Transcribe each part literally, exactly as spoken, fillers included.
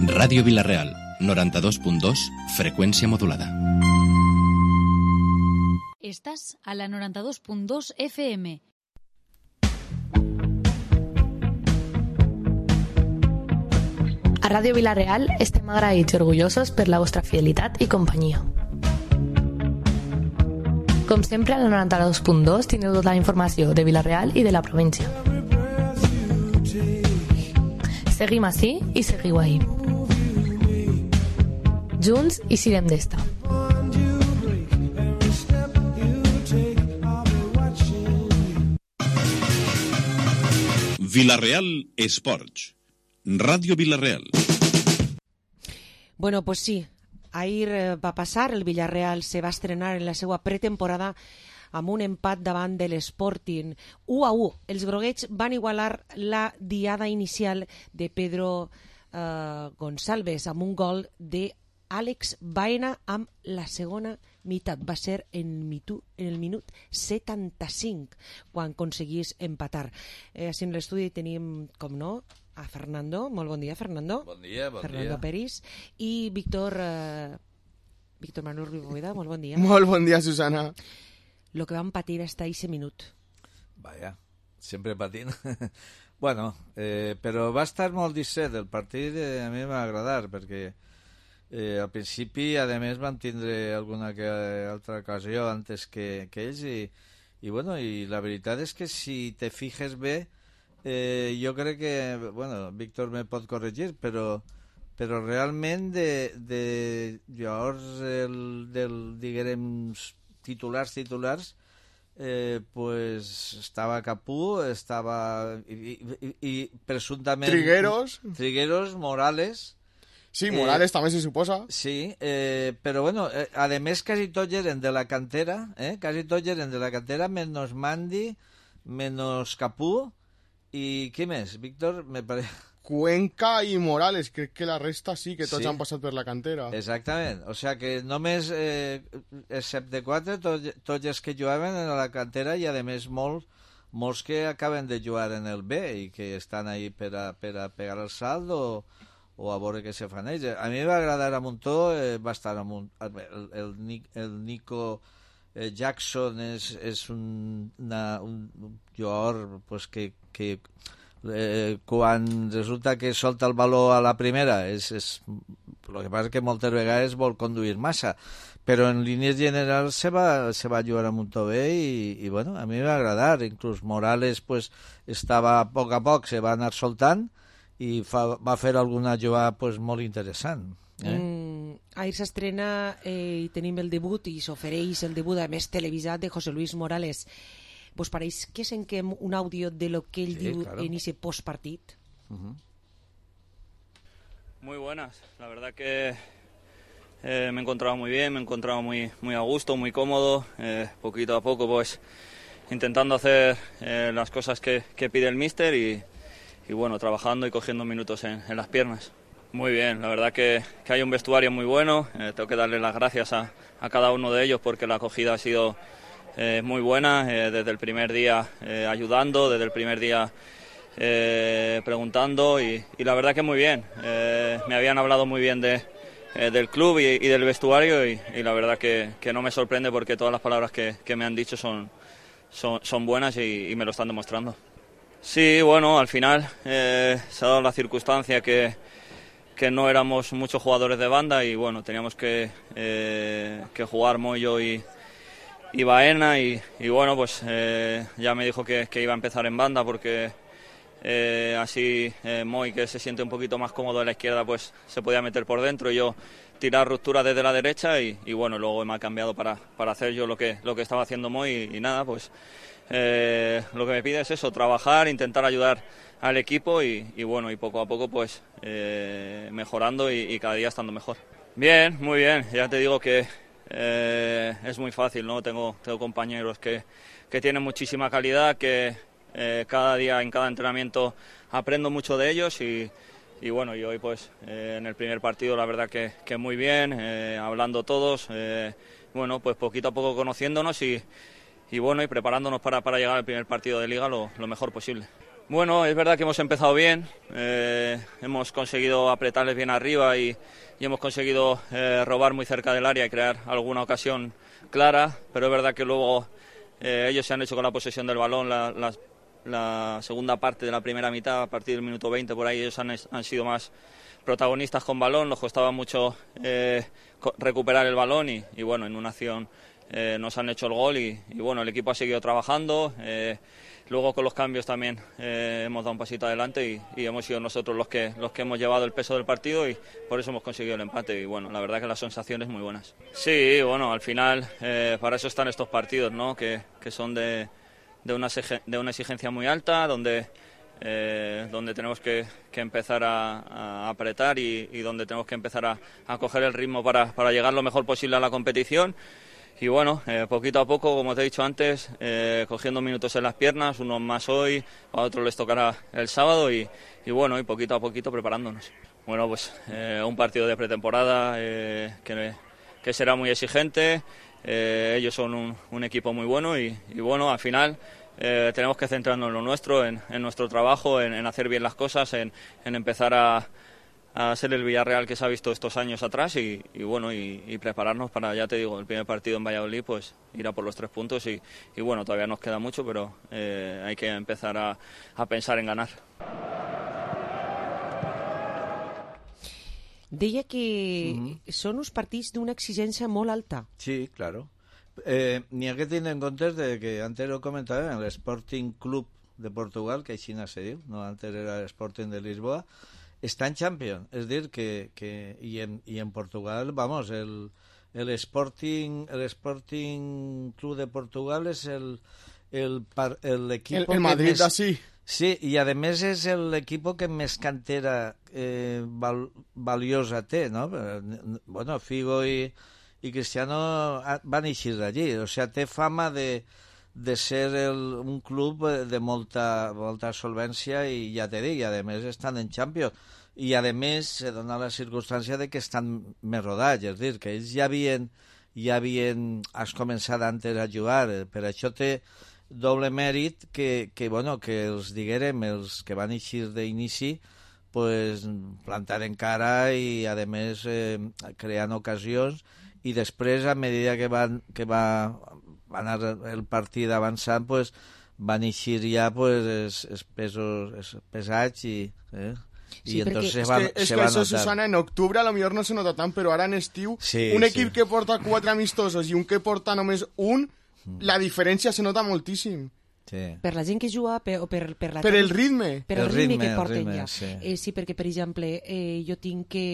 Ràdio Vila-real, noranta-dos punt dos, freqüència modulada. Estàs a la noranta-dos punt dos F M. A Ràdio Vila-real estem agraïts i orgullosos per la vostra fidelitat i companyia. Com sempre, a la noranta-dos punt dos teniu tota la informació de Vila-real i de la província. Seguim ací i seguiu ahí. Junts i sirem d'esta. Vila-real Esports. Ràdio Vila-real. Bueno, pues sí. Ahir eh, va passar, el Villarreal se va estrenar en la seva pretemporada amb un empat davant de l'Sporting u a u. Els groguets van igualar la diada inicial de Pedro eh, Gonçalves amb un gol de Àlex Baena amb la segona meitat. Va ser en, mitu, en el minut setanta-cinc quan aconseguís empatar. Eh, així en l'estudi tenim, com no, a Fernando. Molt bon dia, Fernando. Bon dia, bon Fernando dia. Peris. I Víctor, eh, Víctor Manuel Riboida, molt bon dia. Molt bon dia, Susana. Lo que van patir hasta ese minut. Vaya, sempre patint. Bueno, eh, però va estar molt disset. El partit eh, a mi em va agradar, perquè eh, al principi, a més, van tindre alguna que altra ocasió antes que, que ells, i, i, bueno, i la veritat és que si te fijes bé, Eh, jo crec que, bueno, Víctor me pot corregir, però, però realment de, de llavors el, del, diguem, titulars, titulars, eh, pues estava Capú, estava i, i, i presumptament... Trigueros. Trigueros, Morales... Sí, Morales eh, també se suposa. Sí, eh, però bueno, eh, a més quasi tots eren de la cantera, eh, quasi tots eren de la cantera, menos Mandi, menos Capú. I què més, Víctor? Me pare... Cuenca i Morales, crec que la resta sí, que tots sí. han passat per la cantera. Exactament, o sigui que només, eh, excepte quatre, tots, tots els que jugaven en la cantera i a més molts, molts que acaben de jugar en el B i que estan ahí per a, per a pegar el salt o, o a veure què se fan ells. A mi va agradar a muntó, eh, va estar a munt... el, el, el Nico... Eh, Jackson és, és un, una, un jugador pues, que, que eh, quan resulta que solta el valor a la primera és, és, el que passa és que moltes vegades vol conduir massa, però en línies generals se va, se va jugar a muntó bé i, i bueno, a mi va agradar. Inclús Morales pues, estava a poc a poc, se va anar soltant i fa, va fer alguna jugada pues, molt interessant. Eh? Mm, ahir s'estrena eh, i tenim el debut i s'ofereix el debut a més televisat de José Luis Morales. Vos pareix que sentim un àudio de lo que ell sí, diu claro. en ese postpartit? Uh-huh. Muy buenas, la verdad que eh, me he encontrado muy bien, me he encontrado muy, muy a gusto, muy cómodo, eh, poquito a poco pues intentando hacer eh, las cosas que, que pide el míster y, y bueno, trabajando y cogiendo minutos en, en las piernas. Muy bien, la verdad que, que hay un vestuario muy bueno, eh, tengo que darle las gracias a, a cada uno de ellos porque la acogida ha sido eh, muy buena, eh, desde el primer día eh, ayudando, desde el primer día eh, preguntando y, y la verdad que muy bien, eh, me habían hablado muy bien de, eh, del club y, y del vestuario y, y la verdad que, que no me sorprende porque todas las palabras que, que me han dicho son, son, son buenas y, y me lo están demostrando. Sí, bueno, al final eh, se ha dado la circunstancia que que no éramos muchos jugadores de banda y bueno, teníamos que, eh, que jugar Moyo y, y Baena y, y bueno, pues eh, ya me dijo que, que iba a empezar en banda porque eh, así eh, Moy, que se siente un poquito más cómodo a la izquierda, pues se podía meter por dentro y yo tirar ruptura desde la derecha y, y bueno, luego me ha cambiado para, para hacer yo lo que, lo que estaba haciendo Moy y, y nada, pues eh, lo que me pide es eso, trabajar, intentar ayudar al equipo y, y bueno, y poco a poco pues eh, mejorando y, y cada día estando mejor. Bien, muy bien, ya te digo que eh, es muy fácil, ¿no? Tengo, tengo compañeros que, que tienen muchísima calidad, que eh, cada día en cada entrenamiento aprendo mucho de ellos y, y bueno, y hoy pues eh, en el primer partido la verdad que, que muy bien, eh, hablando todos, eh, bueno, pues poquito a poco conociéndonos y, y bueno, y preparándonos para, para llegar al primer partido de Liga lo, lo mejor posible. Bueno, es verdad que hemos empezado bien, eh, hemos conseguido apretarles bien arriba y, y hemos conseguido eh, robar muy cerca del área y crear alguna ocasión clara, pero es verdad que luego eh, ellos se han hecho con la posesión del balón la, la, la segunda parte de la primera mitad, a partir del minuto veinte por ahí ellos han, han sido más protagonistas con balón, nos costaba mucho eh, recuperar el balón y, y bueno, en una acción eh, nos han hecho el gol y, y bueno, el equipo ha seguido trabajando. Eh, Luego con los cambios también eh, hemos dado un pasito adelante y, y hemos sido nosotros los que los que hemos llevado el peso del partido y por eso hemos conseguido el empate y bueno, la verdad que las sensaciones muy buenas. Sí, bueno, al final eh, para eso están estos partidos, ¿no? Que, que son de, de, una, de una exigencia muy alta, donde, eh, donde tenemos que, que empezar a, a apretar y, y donde tenemos que empezar a, a coger el ritmo para, para llegar lo mejor posible a la competición. Y bueno, eh, poquito a poco, como te he dicho antes, eh, cogiendo minutos en las piernas, unos más hoy, a otros les tocará el sábado y, y bueno, y poquito a poquito preparándonos. Bueno, pues eh, un partido de pretemporada eh, que, que será muy exigente, eh, ellos son un, un equipo muy bueno y, y bueno, al final eh, tenemos que centrarnos en lo nuestro, en, en nuestro trabajo, en, en hacer bien las cosas, en, en empezar a... a ser el Villarreal que se ha visto estos años atrás y, y bueno y, y prepararnos para, ya te digo, el primer partido en Valladolid, pues ir a por los tres puntos y, y bueno, todavía nos queda mucho, pero eh, hay que empezar a, a pensar en ganar. Deia que Mm-hmm. són uns partits d'una exigència molt alta. Sí, claro. Eh, N'hi ha que tenir en compte de que antes ho comentàvem, l'Sporting Club de Portugal, que així se diu, no antes era l'Sporting de Lisboa, està en Champions, és dir, que, que i, en, i en Portugal, vamos, el, el Sporting, el Sporting Club de Portugal és el, el, el equipo el, el Madrid que més, así. Sí, i a més és el equipo que més cantera eh, val, valiosa té, no? Bueno, Figo i, i Cristiano van eixir d'allí, o sea, té fama de de ser el, un club de molta, molta solvència i ja te dic, i a més estan en Champions i a més se dona la circumstància de que estan més rodats, és dir, que ells ja havien, ja havien has començat antes a jugar, per això té doble mèrit que, que, bueno, que els diguérem, els que van eixir d'inici, pues, plantaren cara i a més eh, creant ocasions i després a medida que, van, que va va anar el partit avançant, pues, van eixir ja pues, els, els pesos els pesats i, eh? Sí, i entonces se es va, que, es se que va eso, notar. Susana, en octubre a lo millor no se nota tant, però ara en estiu, sí, un equip sí. que porta quatre amistosos i un que porta només un, mm. la diferència se nota moltíssim. Sí. Per la gent que juga per, o per, per, la per el ritme. Per el, el ritme, ritme que porten ritme, ja. Sí. Eh, sí, perquè, per exemple, eh, jo tinc que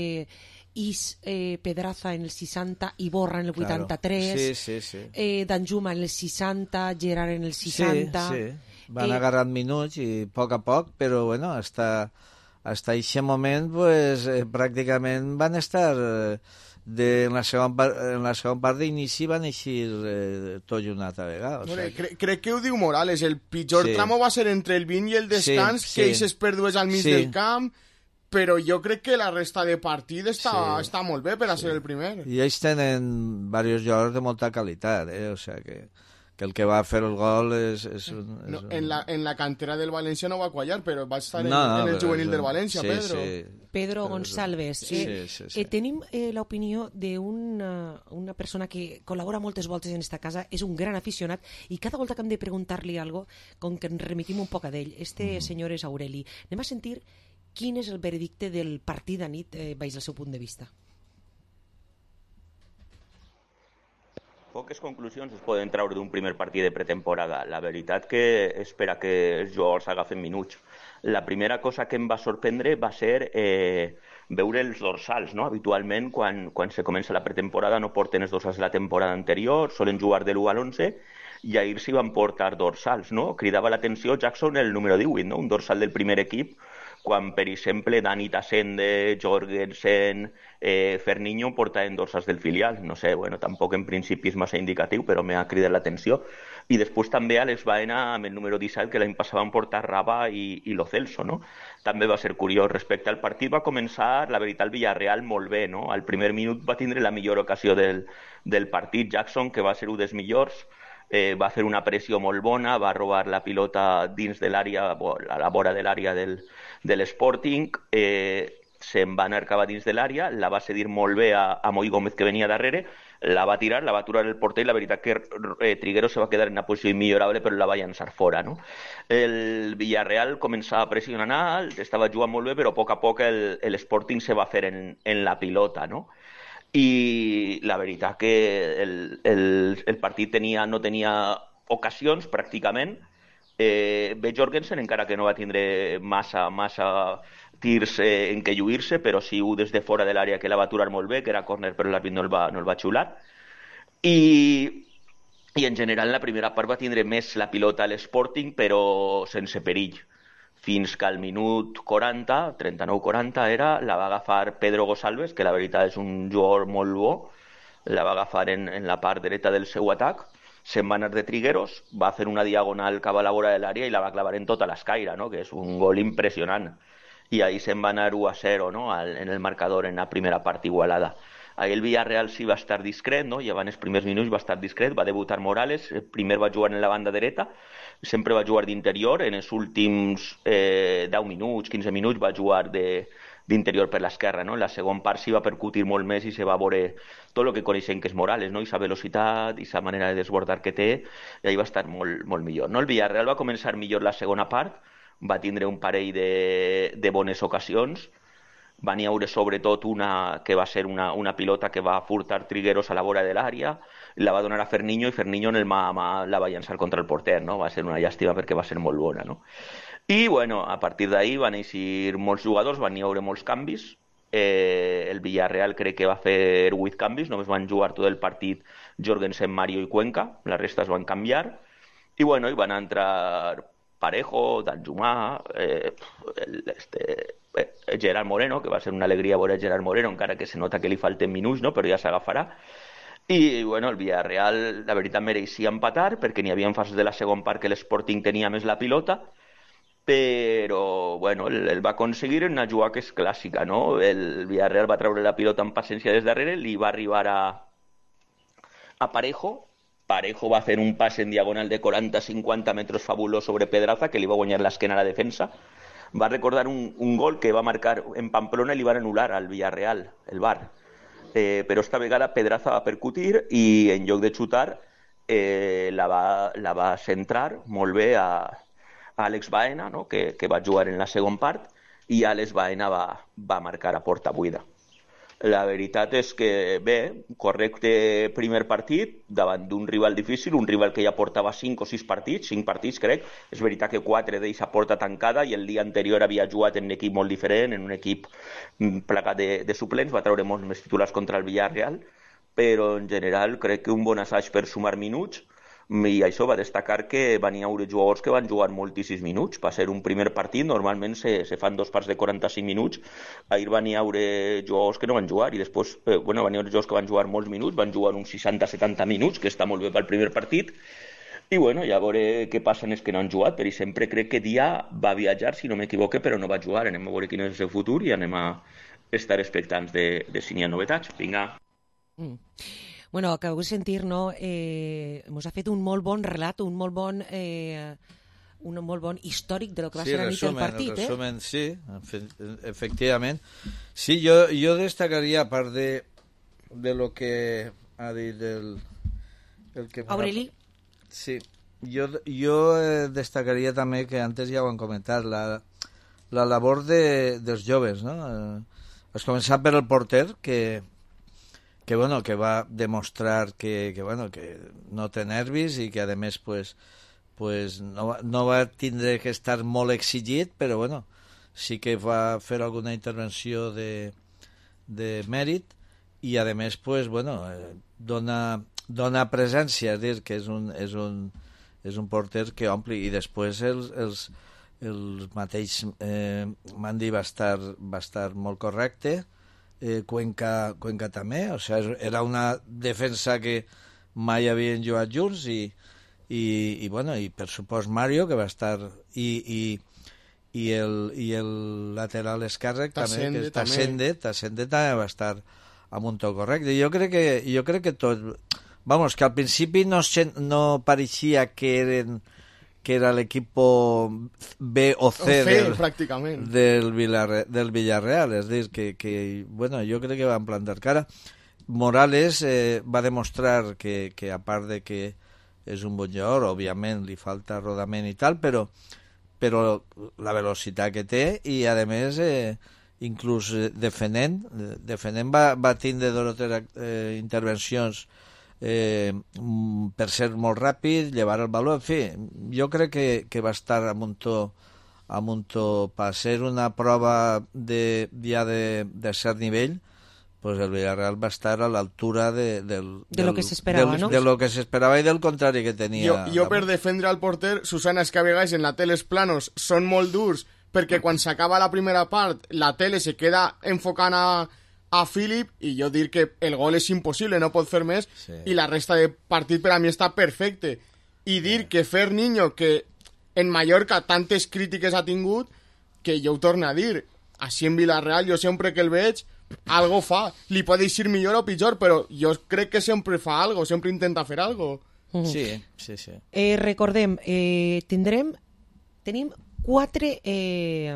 Is eh, Pedraza en el seixanta i Borra en el vuitanta-tres, claro. sí, sí, sí. eh, Danjuma en el seixanta, Gerard en el seixanta... Sí, sí. Van eh, agarrant minuts i a poc a poc, però bueno, hasta, hasta aquest moment pues, eh, pràcticament van estar eh, de, en, la segon part, en la segon part d'inici van eixir eh, tot i una altra vegada. O Bueno, sea, cre crec que ho diu Morales, el pitjor sí. tramo va ser entre el vint i el descans, Sí, que sí. eixes pèrdues al mig Sí. del camp, però jo crec que la resta de partit està, Sí. està molt bé per a Sí. ser el primer. I ells tenen diversos jugadors de molta qualitat, eh? O sea que, que el que va fer el gol és... és, un, és No, un... en, la, en la cantera del València no va quallar, però va estar en, No, no, en el però juvenil és del un- València, sí, Pedro. Sí. Pedro Però- Gonçalves. Sí, eh, sí, sí. Eh, tenim eh, l'opinió d'una una persona que col·labora moltes voltes en esta casa, és un gran aficionat i cada volta que hem de preguntar-li algo, com que ens remitim un poc a d'ell, este mm. senyor és Aureli. Anem a sentir quin és el veredicte del partit de nit eh, baix el seu punt de vista. Poques conclusions es poden treure d'un primer partit de pretemporada. La veritat que espera que els jugadors agafen minuts. La primera cosa que em va sorprendre va ser eh, veure els dorsals, no? Habitualment, quan, quan se comença la pretemporada no porten els dorsals de la temporada anterior, solen jugar de l'u a l'onze, i ahir s'hi van portar dorsals, no? Cridava l'atenció Jackson el número divuit, no? Un dorsal del primer equip, quan, per exemple, Dani Tassende, Jorgensen, eh, Ferniño portaven dorsals del filial. No sé, bueno, tampoc en principi és massa indicatiu, però m'ha cridat l'atenció. I després també a les Baena amb el número disset, que l'any passat van portar Raba i, i Lo Celso, no? També va ser curiós. Respecte al partit va començar, la veritat, el Villarreal molt bé, no? Al primer minut va tindre la millor ocasió del, del partit Jackson, que va ser un dels millors. eh, va fer una pressió molt bona, va robar la pilota dins de l'àrea, a la vora de l'àrea del, de l'Sporting, eh, se'n va anar cap a dins de l'àrea, la va cedir molt bé a, a Moi Gómez, que venia darrere, la va tirar, la va aturar el porter i la veritat que eh, Trigueros se va quedar en una posició immillorable però la va llançar fora, no? El Villarreal començava a pressionar alt, estava jugant molt bé però a poc a poc l'Sporting se va fer en, en la pilota, no? I la veritat que el, el, el partit tenia, no tenia ocasions pràcticament. eh, B. Jorgensen encara que no va tindre massa, massa tirs eh, en què lluir-se, però sí un des de fora de l'àrea que la va aturar molt bé, que era córner però l'àrbit no el va, no el va xiular. I, i en general la primera part va tindre més la pilota a l'Sporting però sense perill, fins que al minut quaranta, trenta-nou quaranta era, la va agafar Pedro Gonçalves, que la veritat és un jugador molt bo, la va agafar en, en la part dreta del seu atac, se'n va anar de Trigueros, va fer una diagonal cap a la vora de l'àrea i la va clavar en tota l'escaire, no? Que és un gol impressionant. I ahí se'n va anar u a zero, no? En el marcador en la primera part igualada. Ahí el Villarreal sí va estar discret, no? Llevant els primers minuts va estar discret, va debutar Morales, primer va jugar en la banda dreta, sempre va jugar d'interior, en els últims eh, deu minuts, quinze minuts va jugar de, d'interior per l'esquerra, no? En la segona part s'hi va percutir molt més i se va veure tot el que coneixem que és Morales, no? I sa velocitat i sa manera de desbordar que té, i ahí va estar molt, molt millor, no? El Villarreal va començar millor la segona part, va tindre un parell de, de bones ocasions, va n'hi haure sobretot una que va ser una, una pilota que va furtar Trigueros a la vora de l'àrea, la va donar a Ferniño i Ferniño en el mà a mà la va llançar contra el porter, no? Va ser una llàstima perquè va ser molt bona, no? I bueno, a partir d'ahí van eixir molts jugadors, van n'hi haure molts canvis, eh, el Villarreal crec que va fer vuit canvis, només van jugar tot el partit Jorgensen, Mario i Cuenca, la resta es van canviar, i bueno, i van entrar Parejo, Danjumà, eh, este, eh, Gerard Moreno, que va ser una alegria veure Gerard Moreno, encara que se nota que li falten minuts, no? Però ja s'agafarà. I bueno, el Villarreal, la veritat, mereixia empatar, perquè n'hi havia fases de la segona part que l'Sporting tenia més la pilota, però bueno, el, el va aconseguir en una jugada que és clàssica, no? El Villarreal va treure la pilota amb paciència des darrere, li va arribar a, a Parejo, Parejo va fer un pas en diagonal de quaranta a cinquanta metres fabulós sobre Pedraza, que li va guanyar l'esquena a la defensa. Va recordar un, un gol que va marcar en Pamplona i li van anul·lar al Villarreal, el V A R. Eh, però esta vegada Pedraza va percutir i en lloc de xutar eh, la, va, la va centrar molt bé a, a Àlex Baena, no? que, que va jugar en la segona part, i Àlex Baena va, va marcar a porta buida. La veritat és que, bé, correcte primer partit davant d'un rival difícil, un rival que ja portava cinc o sis partits, cinc partits crec, és veritat que quatre d'ells a porta tancada i el dia anterior havia jugat en un equip molt diferent, en un equip plagat de, de suplents, va treure molts més titulars contra el Villarreal, però en general crec que un bon assaig per sumar minuts, i això va destacar que van hi haure jugadors que van jugar moltíssims minuts. Va ser un primer partit, normalment se, se fan dos parts de quaranta-cinc minuts, ahir van hi haure jugadors que no van jugar i després, eh, bueno, van hi haure jugadors que van jugar molts minuts, van jugar uns seixanta a setanta minuts, que està molt bé pel primer partit, i bueno, ja veure què passa en els que no han jugat, però sempre crec que Dia va viatjar, si no m'equivoque, però no va jugar. Anem a veure quin és el seu futur i anem a estar expectants de, de si n'hi ha novetats. Vinga. Mm. Bueno, acabeu de sentir, no? Eh, ens ha fet un molt bon relat, un molt bon, eh, un molt bon històric de lo que va sí, ser la nit del resumen, partit. Resumen, eh? sí, efectivament. Sí, jo, jo destacaria, a part de, de lo que ha dit el... el que Aureli. Sí, jo, jo eh, destacaria també, que antes ja ho han comentat, la, la labor de, dels joves, no? Eh, has començat per el porter, que... que bueno, que va demostrar que, que bueno, que no té nervis i que a més pues, pues no, no va tindre que estar molt exigit, però bueno, sí que va fer alguna intervenció de, de mèrit i a més pues, bueno, eh, dona, dona presència, és dir, que és un, és un, és un porter que ompli, i després els, els, els mateix eh, Mandi va estar, va estar molt correcte, Eh, Cuenca, Cuenca també, o sigui, era una defensa que mai havien jugat junts i, i, i, bueno, i per supost Mario, que va estar i, i, i, el, i el lateral esquerre també, que Tassende, Tassende també va estar amb un to correcte. Jo crec que, jo crec que tot, vamos, que al principi no, no pareixia que eren que era l'equipo B o C, o C del, pràcticament. Del, Villarreal, del Villarreal, és dir, que, que bueno, jo crec que van plantar cara. Morales eh, va demostrar que, que a part de que és un bon jugador, òbviament li falta rodament i tal, però, però la velocitat que té i a més eh, inclús eh, defendent defendent va, va tindre dos o tres eh, intervencions Eh, per ser molt ràpid, llevar el valor, en fi, jo crec que, que va estar a Montó, a Montó per ser una prova de, ja de, de cert nivell, pues el Villarreal va estar a l'altura de, del, de lo que s'esperava, del, no? De lo que s'esperava i del contrari que tenia. Jo, jo per defendre el porter, Susana, és que a vegades en la tele els planos són molt durs, perquè quan s'acaba la primera part, la tele se queda enfocant a a Philip, i jo dir que el gol és impossible, no pot fer més, sí. I la resta de partit per a mi està perfecte. I dir sí. Que Fer Niño, que en Mallorca tantes crítiques ha tingut, que jo ho torno a dir, així en Villarreal, jo sempre que el veig, algo fa. Li pot eixir millor o pitjor, però jo crec que sempre fa algo, sempre intenta fer algo. Sí, sí, sí. Eh, recordem, eh, tindrem, tenim quatre... Eh,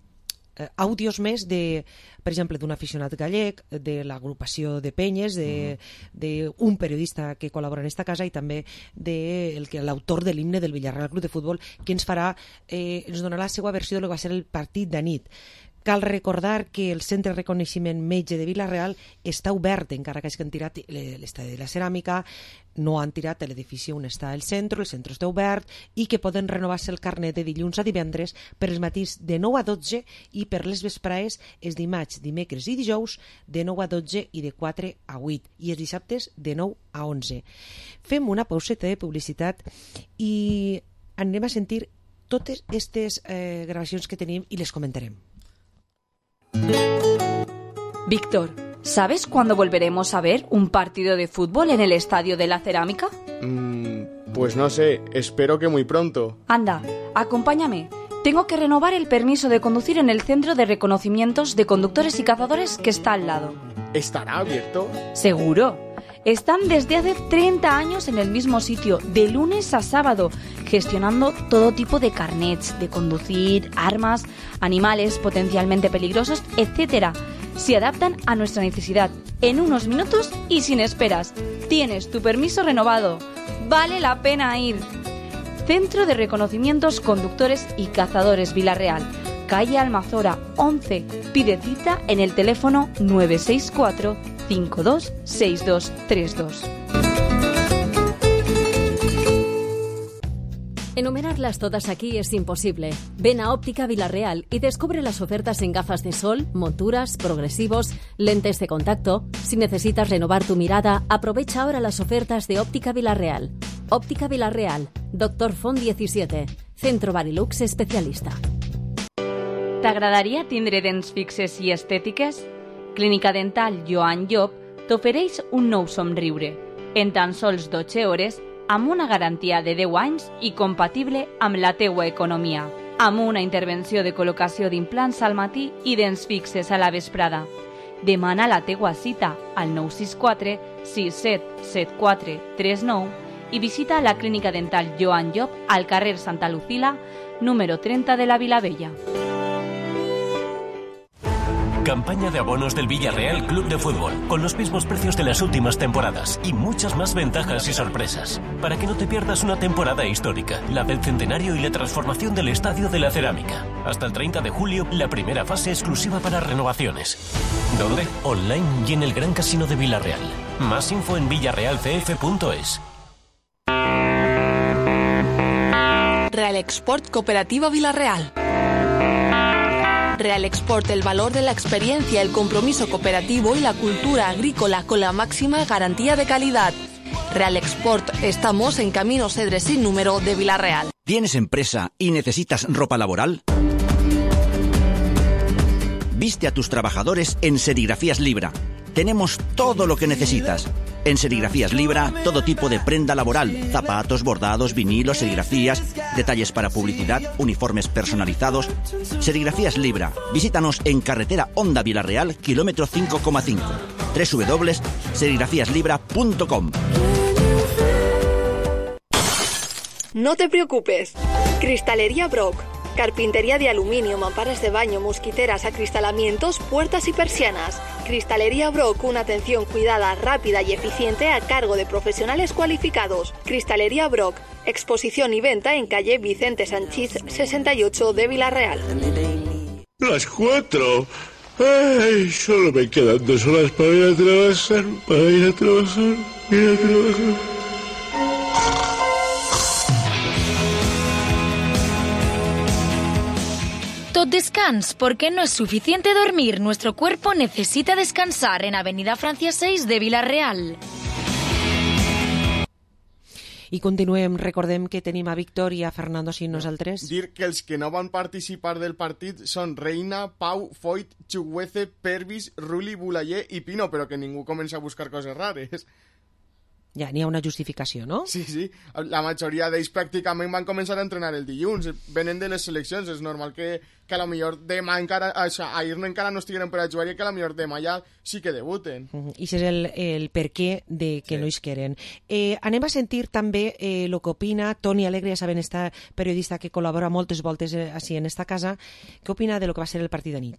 àudios més de, per exemple, d'un aficionat gallec, de l'agrupació de Penyes, d'un uh-huh. periodista que col·labora en esta casa i també de el que l'autor de l'himne del Villarreal Club de Futbol, que ens farà, eh, ens donarà la seva versió del que va ser el partit de nit. Cal recordar que el Centre de Reconeixement Metge de Vila-real està obert, encara que hagin tirat l'estadi de la ceràmica, no han tirat l'edifici on està el centre, el centre està obert, i que poden renovar-se el carnet de dilluns a divendres per els matins de nou a dotze i per les vesprades els dimarts, dimecres i dijous de nou a dotze i de quatre a vuit, i els dissabtes de nou a onze. Fem una pauseta de publicitat i anem a sentir totes aquestes eh, gravacions que tenim i les comentarem. Víctor, ¿sabes cuándo volveremos a ver un partido de fútbol en el Estadio de la Cerámica? Mm, pues no sé, espero que muy pronto. Anda, acompáñame. Tengo que renovar el permiso de conducir en el Centro de Reconocimientos de Conductores y Cazadores que está al lado. ¿Estará abierto? Seguro. Están desde hace treinta años en el mismo sitio, de lunes a sábado, gestionando todo tipo de carnets, de conducir, armas, animales potencialmente peligrosos, etcétera. Se adaptan a nuestra necesidad, en unos minutos y sin esperas. Tienes tu permiso renovado. Vale la pena ir. Centro de Reconocimientos Conductores y Cazadores Vila-real, calle Almazora once. Pide cita en el teléfono nueve seis cuatro cinco dos seis dos tres dos. Enumerarlas todas aquí es imposible. Ven a Óptica Vila-real y descubre las ofertas en gafas de sol, monturas, progresivos, lentes de contacto. Si necesitas renovar tu mirada, aprovecha ahora las ofertas de Óptica Vila-real. Óptica Vila-real, Doctor Font diecisiete, Centro Barilux especialista. T'agradaria tindre dents fixes i estètiques? Clínica Dental Joan Llop t'ofereix un nou somriure, en tan sols dotze hores, amb una garantia de deu anys i compatible amb la teua economia, amb una intervenció de col·locació d'implants al matí i dents fixes a la vesprada. Demana la teua cita al nou sis quatre sis set set quatre tres nou i visita la Clínica Dental Joan Llop al carrer Santa Lucila, número treinta de la Vilavella. Campaña de abonos del Villarreal Club de Fútbol, con los mismos precios de las últimas temporadas y muchas más ventajas y sorpresas. Para que no te pierdas una temporada histórica, la del centenario y la transformación del Estadio de la Cerámica. Hasta el treinta de julio, la primera fase exclusiva para renovaciones. ¿Dónde? Online y en el Gran Casino de Villarreal. Más info en villarreal c f punto es. Real Export Cooperativa Villarreal. Real Export, el valor de la experiencia, el compromiso cooperativo y la cultura agrícola con la máxima garantía de calidad. Real Export, estamos en Camino Cedres sin número de Villarreal. ¿Tienes empresa y necesitas ropa laboral? Viste a tus trabajadores en Serigrafías Libra. Tenemos todo lo que necesitas. En Serigrafías Libra, todo tipo de prenda laboral, zapatos, bordados, vinilos, serigrafías, detalles para publicidad, uniformes personalizados. Serigrafías Libra. Visítanos en carretera Honda Villarreal, kilómetro cinco coma cinco. doble u doble u doble u punto serigrafías libra punto com. No te preocupes. Cristalería Brock. Carpintería de aluminio, mamparas de baño, mosquiteras, acristalamientos, puertas y persianas. Cristalería Brock, una atención cuidada, rápida y eficiente a cargo de profesionales cualificados. Cristalería Brock, exposición y venta en calle Vicente Sanchís sesenta y ocho de Villarreal. Las cuatro. Ay, solo me quedan dos horas para ir a trabajar, para ir a trabajar, ir a trabajar. Tot descans, porque no es suficiente dormir. Nuestro cuerpo necesita descansar en Avenida Francia seis de Villarreal. I continuem, recordem que tenim a Víctor i a Fernando sin nosaltres. Dir que els que no van participar del partit són Reina, Pau, Foyt, Chuguece, Pervis, Ruli, Bulayer i Pino, però que ningú comença a buscar coses rares. Ja, n'hi ha una justificació, no? Sí, sí. La majoria d'ells pràcticament van començar a entrenar el dilluns. Venen de les seleccions. És normal que, que a lo millor demà encara... Això, ahir no encara no estigueren per a jugar i que a lo millor demà ja sí que debuten. Uh -huh. I això és el, el per què de que sí. no hi queren. Eh, anem a sentir també el eh, que opina Toni Alegre, ja saben, esta periodista que col·labora moltes voltes eh, així en esta casa. Què opina de lo que va ser el partit de nit?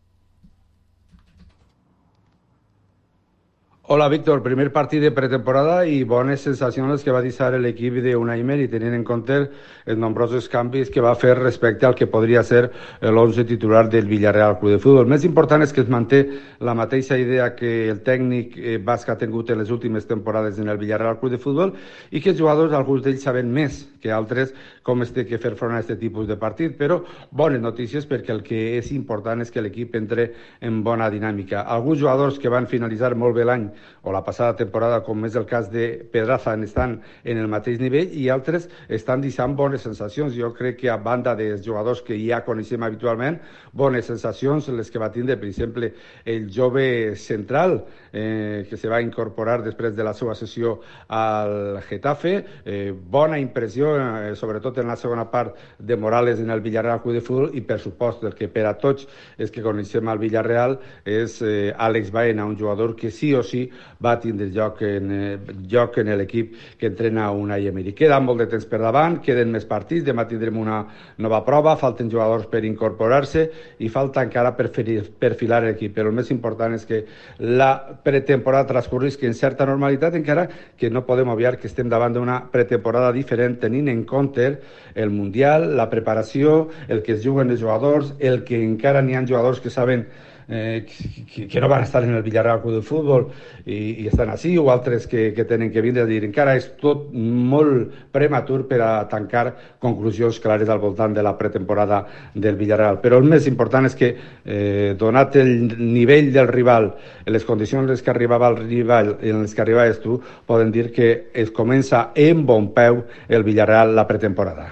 Hola, Víctor. Primer partit de pretemporada i bones sensacions que va deixar l'equip d'Unai Emery, tenint en compte els nombrosos canvis que va fer respecte al que podria ser l'onze titular del Villarreal Club de Futbol. El més important és que es manté la mateixa idea que el tècnic basc ha tingut en les últimes temporades en el Villarreal Club de Futbol i que els jugadors, alguns d'ells, saben més que altres com es té que fer front a aquest tipus de partit, però bones notícies perquè el que és important és que l'equip entre en bona dinàmica. Alguns jugadors que van finalitzar molt bé l'any o la passada temporada, com és el cas de Pedraza, estan en el mateix nivell i altres estan deixant bones sensacions. Jo crec que a banda dels jugadors que ja coneixem habitualment, bones sensacions les que va tindre, per exemple, el jove central eh, que se va incorporar després de la seva sessió al Getafe. Eh, bona impressió, eh, sobretot en la segona part, de Morales en el Villarreal Club de Futbol i, per supost, el que per a tots és que coneixem al Villarreal és eh, Àlex Baena, un jugador que sí o sí va tindre lloc en, eh, lloc en l'equip que entrena Unai Emery. Queda molt de temps per davant, queden més partits, demà tindrem una nova prova, falten jugadors per incorporar-se i falta encara per perfilar l'equip, però el més important és que la pretemporada transcorrisqui en certa normalitat, encara que no podem obviar que estem davant d'una pretemporada diferent, tenint en compte el Mundial, la preparació, el que es juguen els jugadors, el que encara n'hi ha jugadors que saben Eh, que, que no van estar en el Villarreal Club de Futbol i, i estan així, o altres que, que tenen que vindre a dir, encara és tot molt prematur per a tancar conclusions clares al voltant de la pretemporada del Villarreal, però el més important és que eh, donat el nivell del rival, en les condicions en les que arribava el rival en les que arribaves tu, poden dir que es comença en bon peu el Villarreal la pretemporada.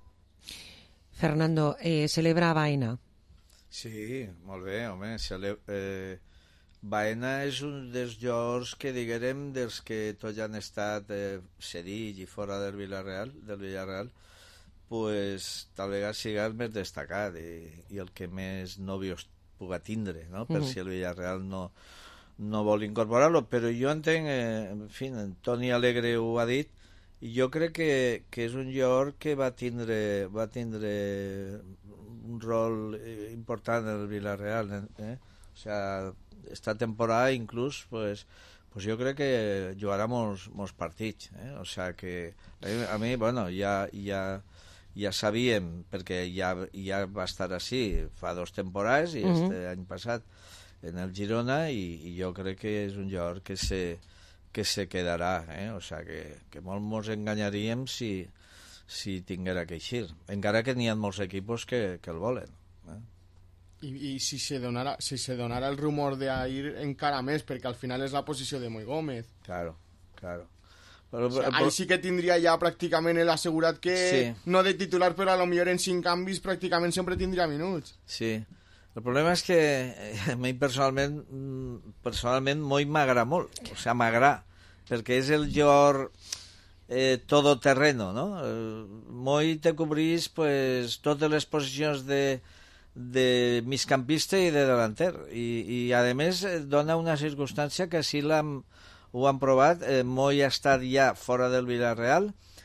Fernando, eh, celebra Baena. Sí, molt bé, home. Eh, Baena és un dels jugadors que diguem dels que tots han estat eh, cedits i fora del Villarreal, del Villarreal, pues, tal vegada siga el més destacat i, i el que més nòvios puga tindre, no? Per uh-huh. si el Villarreal no, no vol incorporar-lo. Però jo entenc, eh, en fi, Toni Alegre ho ha dit, i jo crec que, que és un jugador que va tindre, va tindre un rol important en el Villarreal, eh? O sea, esta temporada inclús, pues, pues jo crec que jugarà molts, molts partits, eh? O sea que a mi, bueno, ja, ja, ja sabíem, perquè ja, ja va estar així fa dos temporades i uh-huh. este any passat en el Girona, i, i jo crec que és un jugador que se, que se quedarà, eh? O sea que, que molt mos enganyaríem si si tinguera que eixir, encara que n'hi ha molts equipos que, que el volen. Eh? I, i si se donara, si se donara el rumor d'ir encara més, perquè al final és la posició de Moi Gómez. Claro, claro. Però, o sea, ahí sí que tindria ja pràcticament el assegurat que sí. No de titular, però a lo millor en cinc canvis pràcticament sempre tindria minuts. Sí. El problema és que a mi personalment, personalment Moi m'agrada molt, o sigui, m'agrada, perquè és el jugador Eh, todoterreno, no? Eh, Moi te cobrís pues, totes les posicions de, de migcampista i de delanter, i, i a més dona una circumstància que si l'han, ho han provat, eh, Moi ha estat ja fora del Villarreal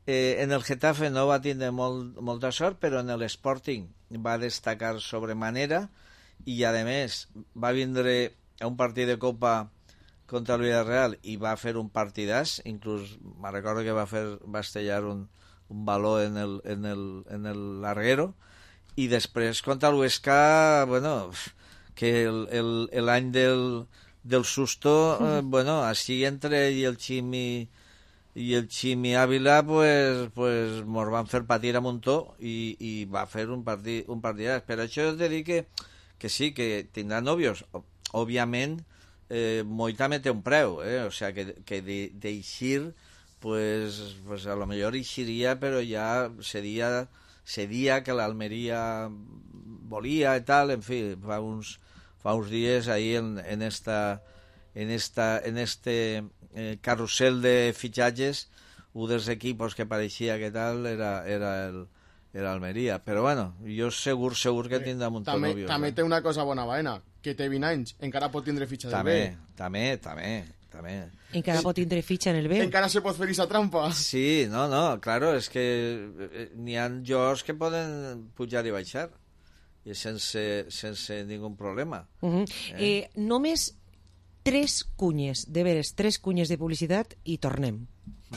Eh, en el Getafe no va tindre molt, molta sort, però en l'Sporting va destacar sobremanera i, a més, va vindre a un partit de Copa contra el Villarreal i va fer un partidàs, inclús me recordo que va fer va estellar un, un baló en el, en el, en el larguero, i després contra l'Huesca, bueno, que l'any del, del susto, eh, bueno, així entre i el Ximi i el Ximi Ávila, pues, pues mos van fer patir a muntó i, i va fer un partit un partidàs. Però això és de dir que, que sí, que tindrà nòvios. Òbviament, eh, moi també té un preu, eh? O sea, que, que d'eixir, pues, pues a lo mejor eixiria, però ja seria, seria que l'Almeria volia i tal, en fi, fa uns, fa uns dies ahí en, en esta, en esta, en este eh, carrusel de fitxatges, un dels equipos que pareixia que tal era, era el era Almeria, però bueno, jo segur, segur que tindrà un també, nòvios. també té una cosa bona vaina, que té vint anys, encara pot tindre fitxa del B. També, també, també. Encara pot tindre fitxa en el B. Encara se pot fer aquesta trampa. Sí, no, no, claro, és que eh, n'hi ha jocs que poden pujar i baixar i sense, sense ningú problema. Uh -huh. eh? Eh, només tres cunyes, de veres, tres cunyes de publicitat i tornem.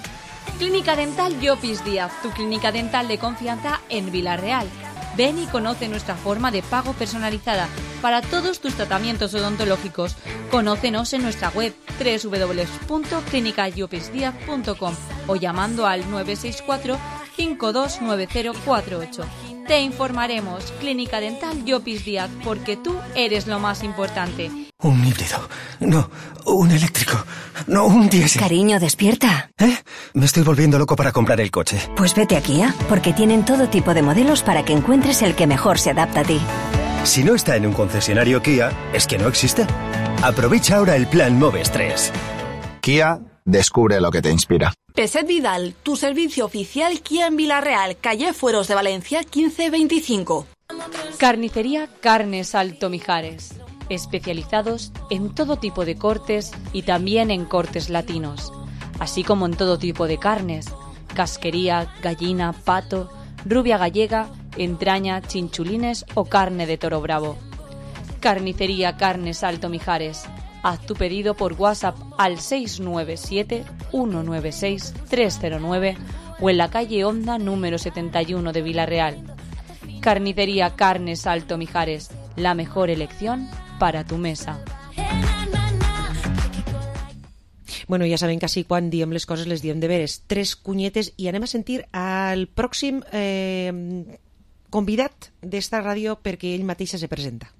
Clínica Dental Llopis Díaz, tu clínica dental de confianza en Villarreal. Ven y conoce nuestra forma de pago personalizada para todos tus tratamientos odontológicos. Conócenos en nuestra web doble u doble u doble u punto clínica llopis díaz punto com o llamando al nueve seis cuatro, cinco dos nueve cero cuatro ocho. Te informaremos. Clínica Dental Llopis Díaz, porque tú eres lo más importante. Un híbrido. No, un eléctrico. No, un diésel. Cariño, despierta. ¿Eh? Me estoy volviendo loco para comprar el coche. Pues vete a Kia, porque tienen todo tipo de modelos para que encuentres el que mejor se adapta a ti. Si no está en un concesionario Kia, es que no existe. Aprovecha ahora el plan Moves tres. Kia, descubre lo que te inspira. Peset Vidal, tu servicio oficial Kia en Villarreal, calle Fueros de Valencia quince veinticinco. Carnicería Carnes Alto Mijares, especializados en todo tipo de cortes y también en cortes latinos, así como en todo tipo de carnes, casquería, gallina, pato, rubia gallega, entraña, chinchulines o carne de toro bravo. Carnicería Carnes Alto Mijares. Haz tu pedido por WhatsApp al seis nueve siete, uno nueve seis, tres cero nueve o en la calle Honda número setenta y uno de Villarreal. Carnicería Carnes Alto Mijares, la mejor elección para tu mesa. Bueno, ja sabem que així quan diem les coses les diem de veres. Tres cunyetes i anem a sentir al pròxim eh, convidat d'esta ràdio perquè ell mateixa se presenta.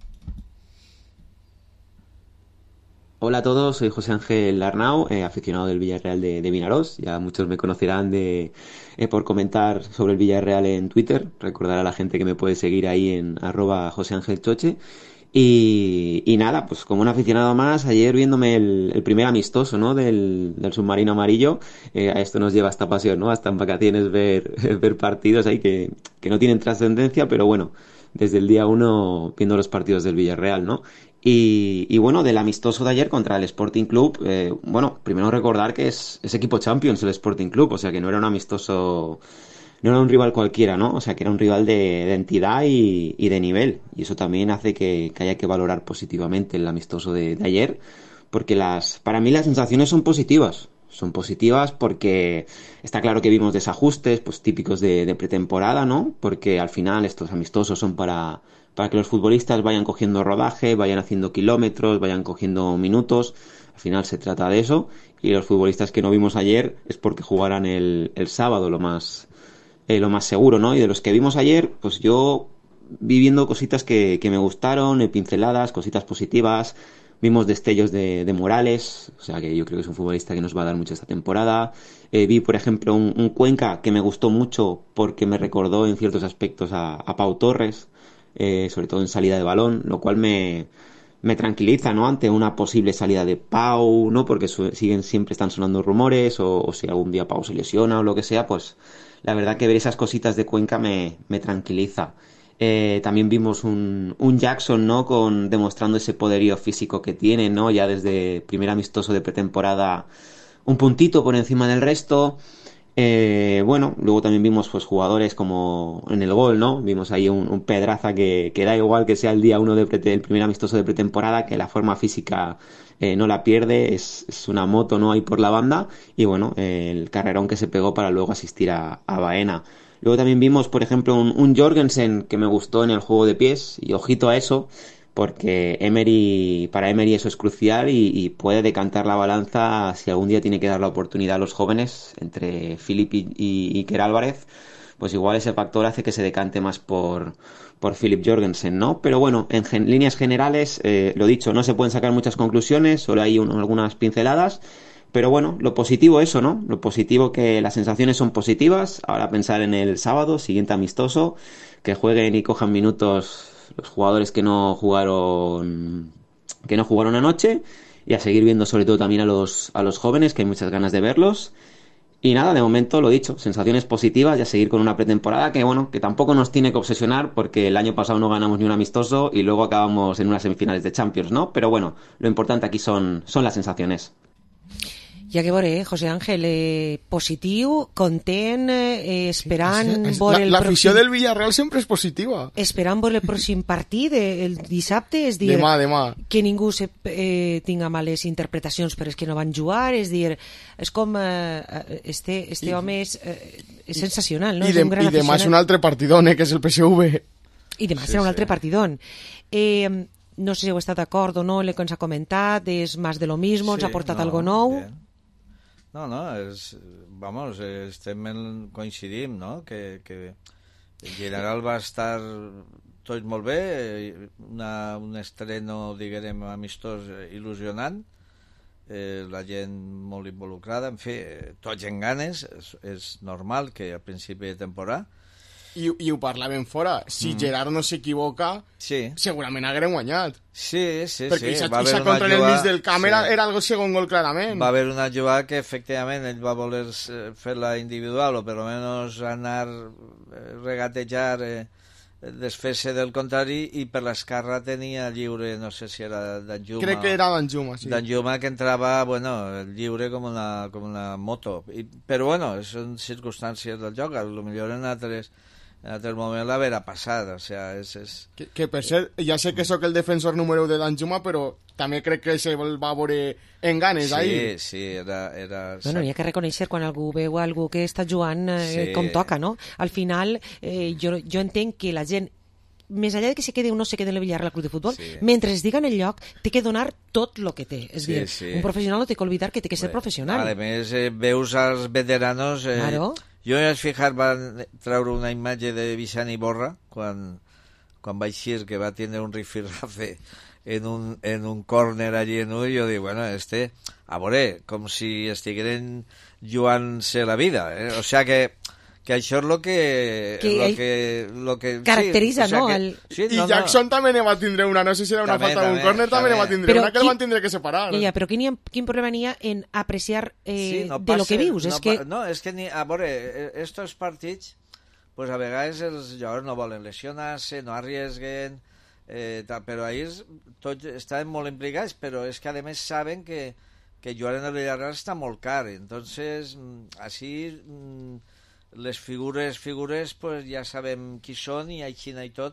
Hola a todos, soy José Ángel Arnau, eh, aficionado del Villarreal de, de Vinaròs. Ya muchos me conocerán de, eh, por comentar sobre el Villarreal en Twitter. Recordar a la gente que me puede seguir ahí en arroba José Ángel Choche. Y, y nada, pues como un aficionado más, ayer viéndome el, el primer amistoso, ¿no? del, del submarino amarillo, eh, a esto nos lleva esta pasión, ¿no? Hasta en vacaciones ver, ver partidos ahí que, que no tienen trascendencia, pero bueno, desde el día uno viendo los partidos del Villarreal, ¿no? Y, y bueno, del amistoso de ayer contra el Sporting Club, eh, bueno, primero recordar que es, es equipo Champions el Sporting Club, o sea que no era un amistoso, no era un rival cualquiera, ¿no? O sea que era un rival de, de entidad y, y de nivel, y eso también hace que, que haya que valorar positivamente el amistoso de, de ayer, porque las, para mí las sensaciones son positivas, son positivas porque está claro que vimos desajustes, pues típicos de, de pretemporada, ¿no? Porque al final estos amistosos son para... para que los futbolistas vayan cogiendo rodaje, vayan haciendo kilómetros, vayan cogiendo minutos. Al final se trata de eso. Y los futbolistas que no vimos ayer es porque jugarán el, el sábado, lo más, eh, lo más seguro, ¿no? Y de los que vimos ayer, pues yo vi viendo cositas que, que me gustaron, eh, pinceladas, cositas positivas. Vimos destellos de, de Morales, o sea que yo creo que es un futbolista que nos va a dar mucho esta temporada. Eh, vi, por ejemplo, un, un Cuenca que me gustó mucho porque me recordó en ciertos aspectos a, a Pau Torres. Eh, sobre todo en salida de balón, lo cual me, me tranquiliza, ¿no? Ante una posible salida de Pau, ¿no? Porque su, siguen siempre están sonando rumores, o, o si algún día Pau se lesiona o lo que sea, pues la verdad que ver esas cositas de Cuenca me, me tranquiliza. Eh, también vimos un, un Jackson, ¿no? Con, demostrando ese poderío físico que tiene, ¿no? Ya desde primer amistoso de pretemporada, un puntito por encima del resto. Eh, bueno, luego también vimos pues jugadores como en el gol, ¿no? Vimos ahí un, un Pedraza que, que da igual que sea el día uno de prete, el primer amistoso de pretemporada, que la forma física eh, no la pierde, es, es una moto, ¿no? Ahí por la banda, y bueno, eh, el carrerón que se pegó para luego asistir a, a Baena. Luego también vimos, por ejemplo, un, un Jorgensen que me gustó en el juego de pies, y ojito a eso, porque Emery, para Emery eso es crucial y, y puede decantar la balanza si algún día tiene que dar la oportunidad a los jóvenes entre Philip y, y Iker Álvarez, pues igual ese factor hace que se decante más por, por Philip Jorgensen, ¿no? Pero bueno, en gen, líneas generales, eh, lo dicho, no se pueden sacar muchas conclusiones, solo hay un, algunas pinceladas, pero bueno, lo positivo eso, ¿no? Lo positivo que las sensaciones son positivas, ahora pensar en el sábado, siguiente amistoso, que jueguen y cojan minutos los jugadores que no jugaron que no jugaron anoche, y a seguir viendo sobre todo también a los a los jóvenes, que hay muchas ganas de verlos. Y nada, de momento lo dicho, sensaciones positivas y a seguir con una pretemporada que bueno, que tampoco nos tiene que obsesionar, porque el año pasado no ganamos ni un amistoso y luego acabamos en unas semifinales de Champions, ¿no? Pero bueno, lo importante aquí son son las sensaciones. Ja que veuré, José Ángel, eh, positiu, content, eh, esperant... Sí, la, l'afició pròxim... del Villarreal sempre és positiva. Esperant veure el pròxim partit, el dissabte, és dir... Demà, demà. Que ningú se, eh, tinga males interpretacions per és que no van jugar, és dir, és com... Eh, este este I, home és, eh, és sensacional, no? I, de, és un gran i demà és un altre partidón, eh, que és el P S V. I demà sí, serà un sí. altre partidón. Eh, no sé si heu estat d'acord o no, el que ens ha comentat, és més de lo mismo, sí, ens ha portat no, algo nou... Bien. No, no, és, vamos, estem en, coincidim, no? Que, que en general va estar tot molt bé, una, un estreno, diguem, amistós il·lusionant, eh, la gent molt involucrada, en fi, tots en ganes, és, és normal que a principi de temporada. I, i ho parlàvem fora, si mm. Gerard no s'equivoca, sí. segurament haguem guanyat. Sí, sí, perquè sí. Perquè aquesta contra en el mig del camp sí. era, era el segon gol clarament. Va haver una jugada que efectivament ell va voler fer-la individual o per almenys anar regatejar, eh, desfer-se del contrari, i per l'esquerra tenia lliure, no sé si era Danjuma. Crec que era Danjuma, sí. Danjuma, que entrava, bueno, lliure com una, com una moto. I, però bueno, són circumstàncies del joc, potser en altres... en aquell moment l'haverà passat, o sea, és... és... Que, que per cert, ja sé que sóc el defensor número de Danjuma, però també crec que se va veure en ganes, sí, ahí. Sí, sí, era... era... Bueno, hi ha que reconèixer quan algú veu algú que està jugant eh, sí. com toca, no? Al final, eh, jo, jo entenc que la gent, més enllà de que se quede o no se quede en el Villarreal Club de Futbol, sí. mentre es diga en el lloc, té que donar tot el que té. És sí, dir, sí. un professional no té que oblidar que té que ser Bé, professional. A més, eh, veus als veteranos... Eh, claro. Jo em vaig fijar, van treure una imatge de Vicent Iborra quan, quan va eixir, que va tindre un rifirrafe en un, en un córner allí en ull, jo dic, bueno, este, a veure, com si estigueren jugant-se la vida, eh? O sea que... que això és el que... que, lo que, lo que caracteritza, sí, o sea no? Que, el... sí, I no, Jackson no. també ne va tindre una, no sé si era una també, falta d'un córner, també, també ne va tindre però una que qui... el van tindre que separar. Ja, ja, però quin, quin problema n'hi ha en apreciar eh, sí, no de passa, lo que vius? No, és que... no, és que, ni, a veure, estos partits, pues a vegades els jugadors no volen lesionar-se, no arriesguen, eh, tal, però ells tots estaven molt implicats, però és que a més saben que, que jugar en el Villarreal està molt car, entonces, així... les figures, figures, pues ja sabem qui són i així i tot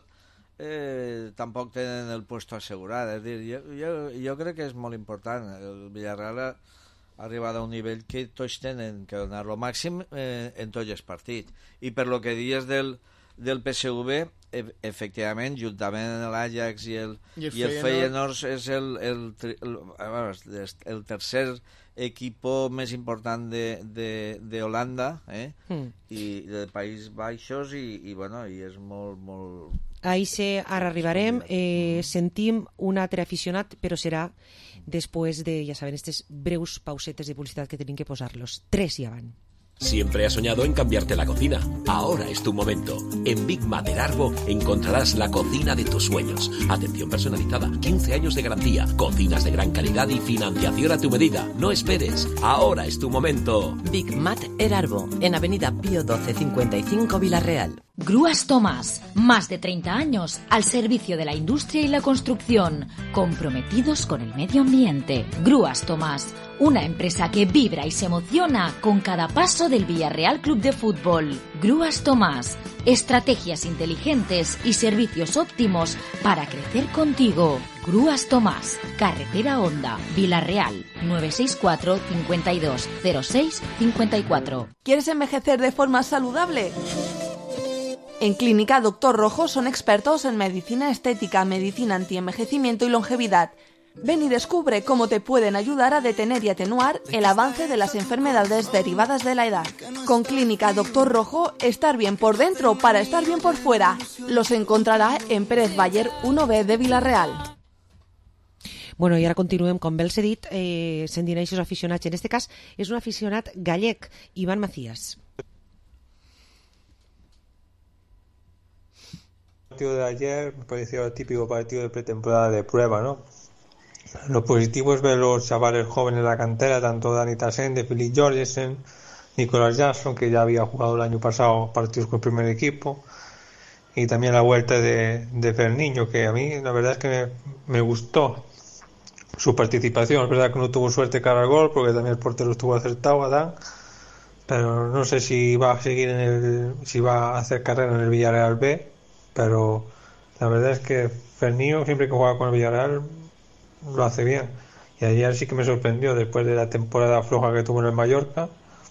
eh, tampoc tenen el puesto assegurat. És dir, jo, jo, jo crec que és molt important. El Villarreal ha arribat a un nivell que tots tenen que donar lo màxim eh, en tots els partits. I per lo que dius del, del P S V, e efectivament, juntament amb l'Ajax i el, i el, i el Feyenoord és el, el, el, el, el tercer equipo més important de, de, de Holanda, eh? Mm. I de Països Baixos, i, i, bueno, i és molt, molt... Ahí se, ara arribarem, eh, sentim un altre aficionat, però serà després de, ja saben, aquestes breus pausetes de publicitat que tenim que posar-los. Tres ja van. Siempre has soñado en cambiarte la cocina. Ahora es tu momento. En Big Mater Arbo encontrarás la cocina de tus sueños. Atención personalizada, quince años de garantía, cocinas de gran calidad y financiación a tu medida. No esperes. Ahora es tu momento. Big Mater Arbo, en Avenida Pío doce cincuenta y cinco, Villarreal. Grúas Tomás, más de treinta años al servicio de la industria y la construcción, comprometidos con el medio ambiente. Grúas Tomás, una empresa que vibra y se emociona con cada paso del Villarreal Club de Fútbol. Grúas Tomás, estrategias inteligentes y servicios óptimos para crecer contigo. Grúas Tomás, Carretera Honda, Villarreal, nueve seis cuatro, cincuenta y dos, cero seis, cincuenta y cuatro. ¿Quieres envejecer de forma saludable? En Clínica Doctor Rojo son expertos en medicina estética, medicina antienvejecimiento y longevidad. Ven y descubre cómo te pueden ayudar a detener y atenuar el avance de las enfermedades derivadas de la edad. Con Clínica Doctor Rojo, estar bien por dentro para estar bien por fuera. Los encontrarà en Pérez Bayer uno B de Villarreal. Bueno, i ara continuem, com bé els he dit, eh, sent aquests aficionats. En este cas és un aficionat gallec, Iván Macías. El partido de ayer me pareció el típico partido de pretemporada de prueba, ¿no? Lo positivo es ver los chavales jóvenes de la cantera, tanto Dani Tassende, Philip Jorgensen, Nicolás Jackson, que ya había jugado el año pasado partidos con el primer equipo, y también la vuelta de, de Ferniño, que a mí la verdad es que me, me gustó su participación. Es verdad que no tuvo suerte cara al gol, porque también el portero estuvo acertado, Adán, pero no sé si va a seguir en el, si va a hacer carrera en el Villarreal B, pero la verdad es que Ferniño, siempre que juega con el Villarreal, lo hace bien. Y ayer sí que me sorprendió, después de la temporada floja que tuvo en el Mallorca.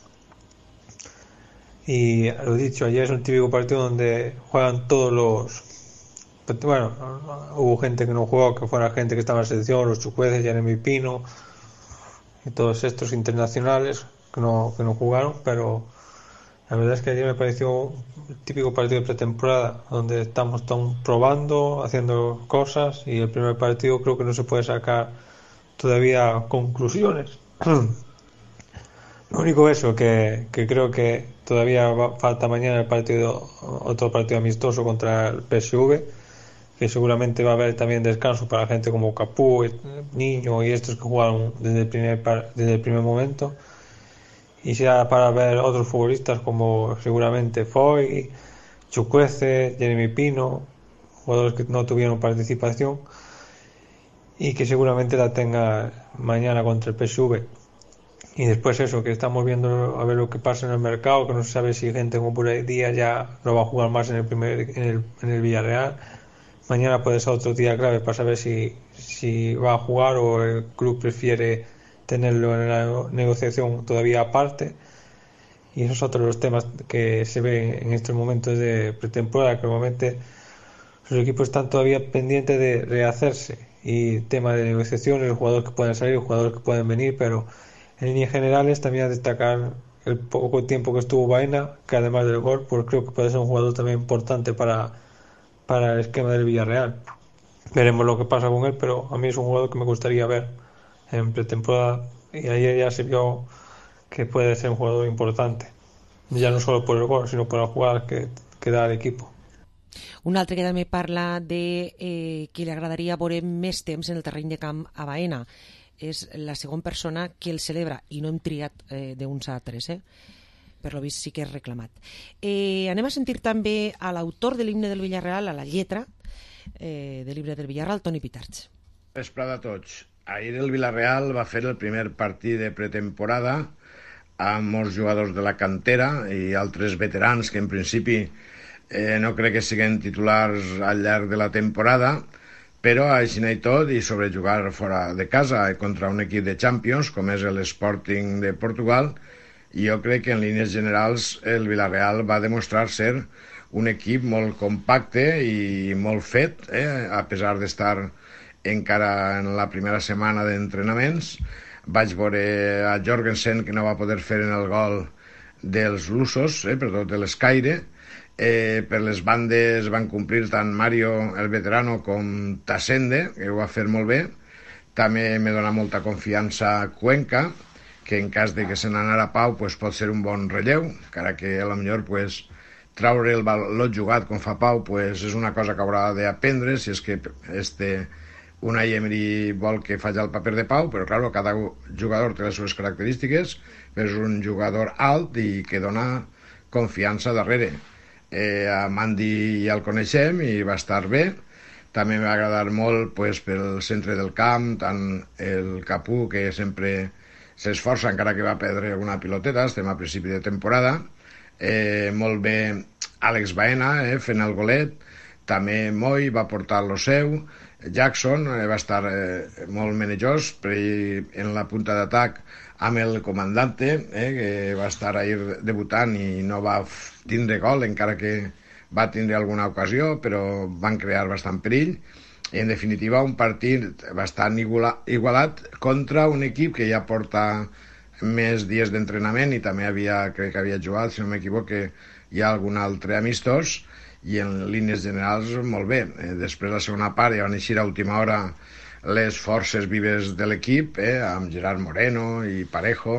Y lo dicho, ayer es un típico partido donde juegan todos los... Bueno, hubo gente que no jugó, que fuera gente que estaba en la selección, los Chucueces, Jeremy Pino, y todos estos internacionales que no, que no jugaron, pero la verdad es que ayer me pareció un típico partido de pretemporada, donde estamos probando, haciendo cosas, y el primer partido creo que no se puede sacar todavía conclusiones. Lo único eso, que, que creo que todavía va, falta mañana el partido, otro partido amistoso contra el P S V, que seguramente va a haber también descanso para gente como Capú, Niño y estos que jugaron desde el primer, desde el primer momento. Y sea para ver otros futbolistas como seguramente Foy, Chucuece, Jeremy Pino, jugadores que no tuvieron participación y que seguramente la tenga mañana contra el P S V. Y después eso, que estamos viendo a ver lo que pasa en el mercado, que no se sabe si gente como por ahí día ya no va a jugar más en el primer en el, en el Villarreal. Mañana puede ser otro día clave para saber si, si va a jugar o el club prefiere tenerlo en la negociación todavía aparte. Y esos son otros los temas que se ven en estos momentos de pretemporada, que normalmente los equipos están todavía pendientes de rehacerse, y tema de negociaciones, los jugadores que pueden salir, los jugadores que pueden venir, pero en líneas generales también a destacar el poco tiempo que estuvo Baena, que además del gol, pues creo que puede ser un jugador también importante para, para el esquema del Villarreal. Veremos lo que pasa con él, pero a mí es un jugador que me gustaría ver en pretemporada, y ayer ya se vio que puede ser un jugador importante, ya no solo por el gol, sino por la jugada que, que da al equipo. Un altre que també parla de eh, que li agradaria veure més temps en el terreny de camp a Baena és la segona persona que el celebra, i no hem triat eh, d'uns altres, eh? Per lo vist sí que és reclamat. Eh, anem a sentir també a l'autor de l'himne del Villarreal, a la lletra eh, del llibre del Villarreal, Toni Pitarch. Vesprada a tots. Ahir el Villarreal va fer el primer partit de pretemporada amb molts jugadors de la cantera i altres veterans que en principi eh, no crec que siguin titulars al llarg de la temporada, però així i tot, i sobre jugar fora de casa contra un equip de Champions com és l'Sporting de Portugal, jo crec que en línies generals el Villarreal va demostrar ser un equip molt compacte i molt fet, eh, a pesar d'estar encara en la primera setmana d'entrenaments. Vaig veure a Jorgensen, que no va poder fer en el gol dels Lusos, eh, per tot l'Escaire. Eh, per les bandes van complir tant Mario, el veterano, com Tassende, que ho va fer molt bé. També me dona molta confiança Cuenca, que en cas de que se n'anara Pau pues, pot ser un bon relleu, encara que a lo millor pues, traure el lot jugat com fa Pau pues, és una cosa que haurà d'aprendre, si és que este Unai Emery vol que faci el paper de Pau, però claro, cada jugador té les seves característiques, però és un jugador alt i que dona confiança darrere. eh, a Mandy ja el coneixem i va estar bé. També m'ha agradat molt pues, pel centre del camp, tant el Capú, que sempre s'esforça, encara que va perdre alguna piloteta, estem a principi de temporada. Eh, molt bé Àlex Baena, eh, fent el golet. També Moy va portar lo seu. Jackson eh, va estar eh, molt menejós, però en la punta d'atac amb el comandante, eh, que va estar ahir debutant i no va tindre gol, encara que va tindre alguna ocasió, però van crear bastant perill. En definitiva, un partit bastant igualat contra un equip que ja porta més dies d'entrenament i també havia, crec que havia jugat, si no m'equivoque, hi ha algun altre amistós, i en línies generals molt bé. Eh, després la segona part ja van eixir a última hora les forces vives de l'equip, eh, amb Gerard Moreno i Parejo,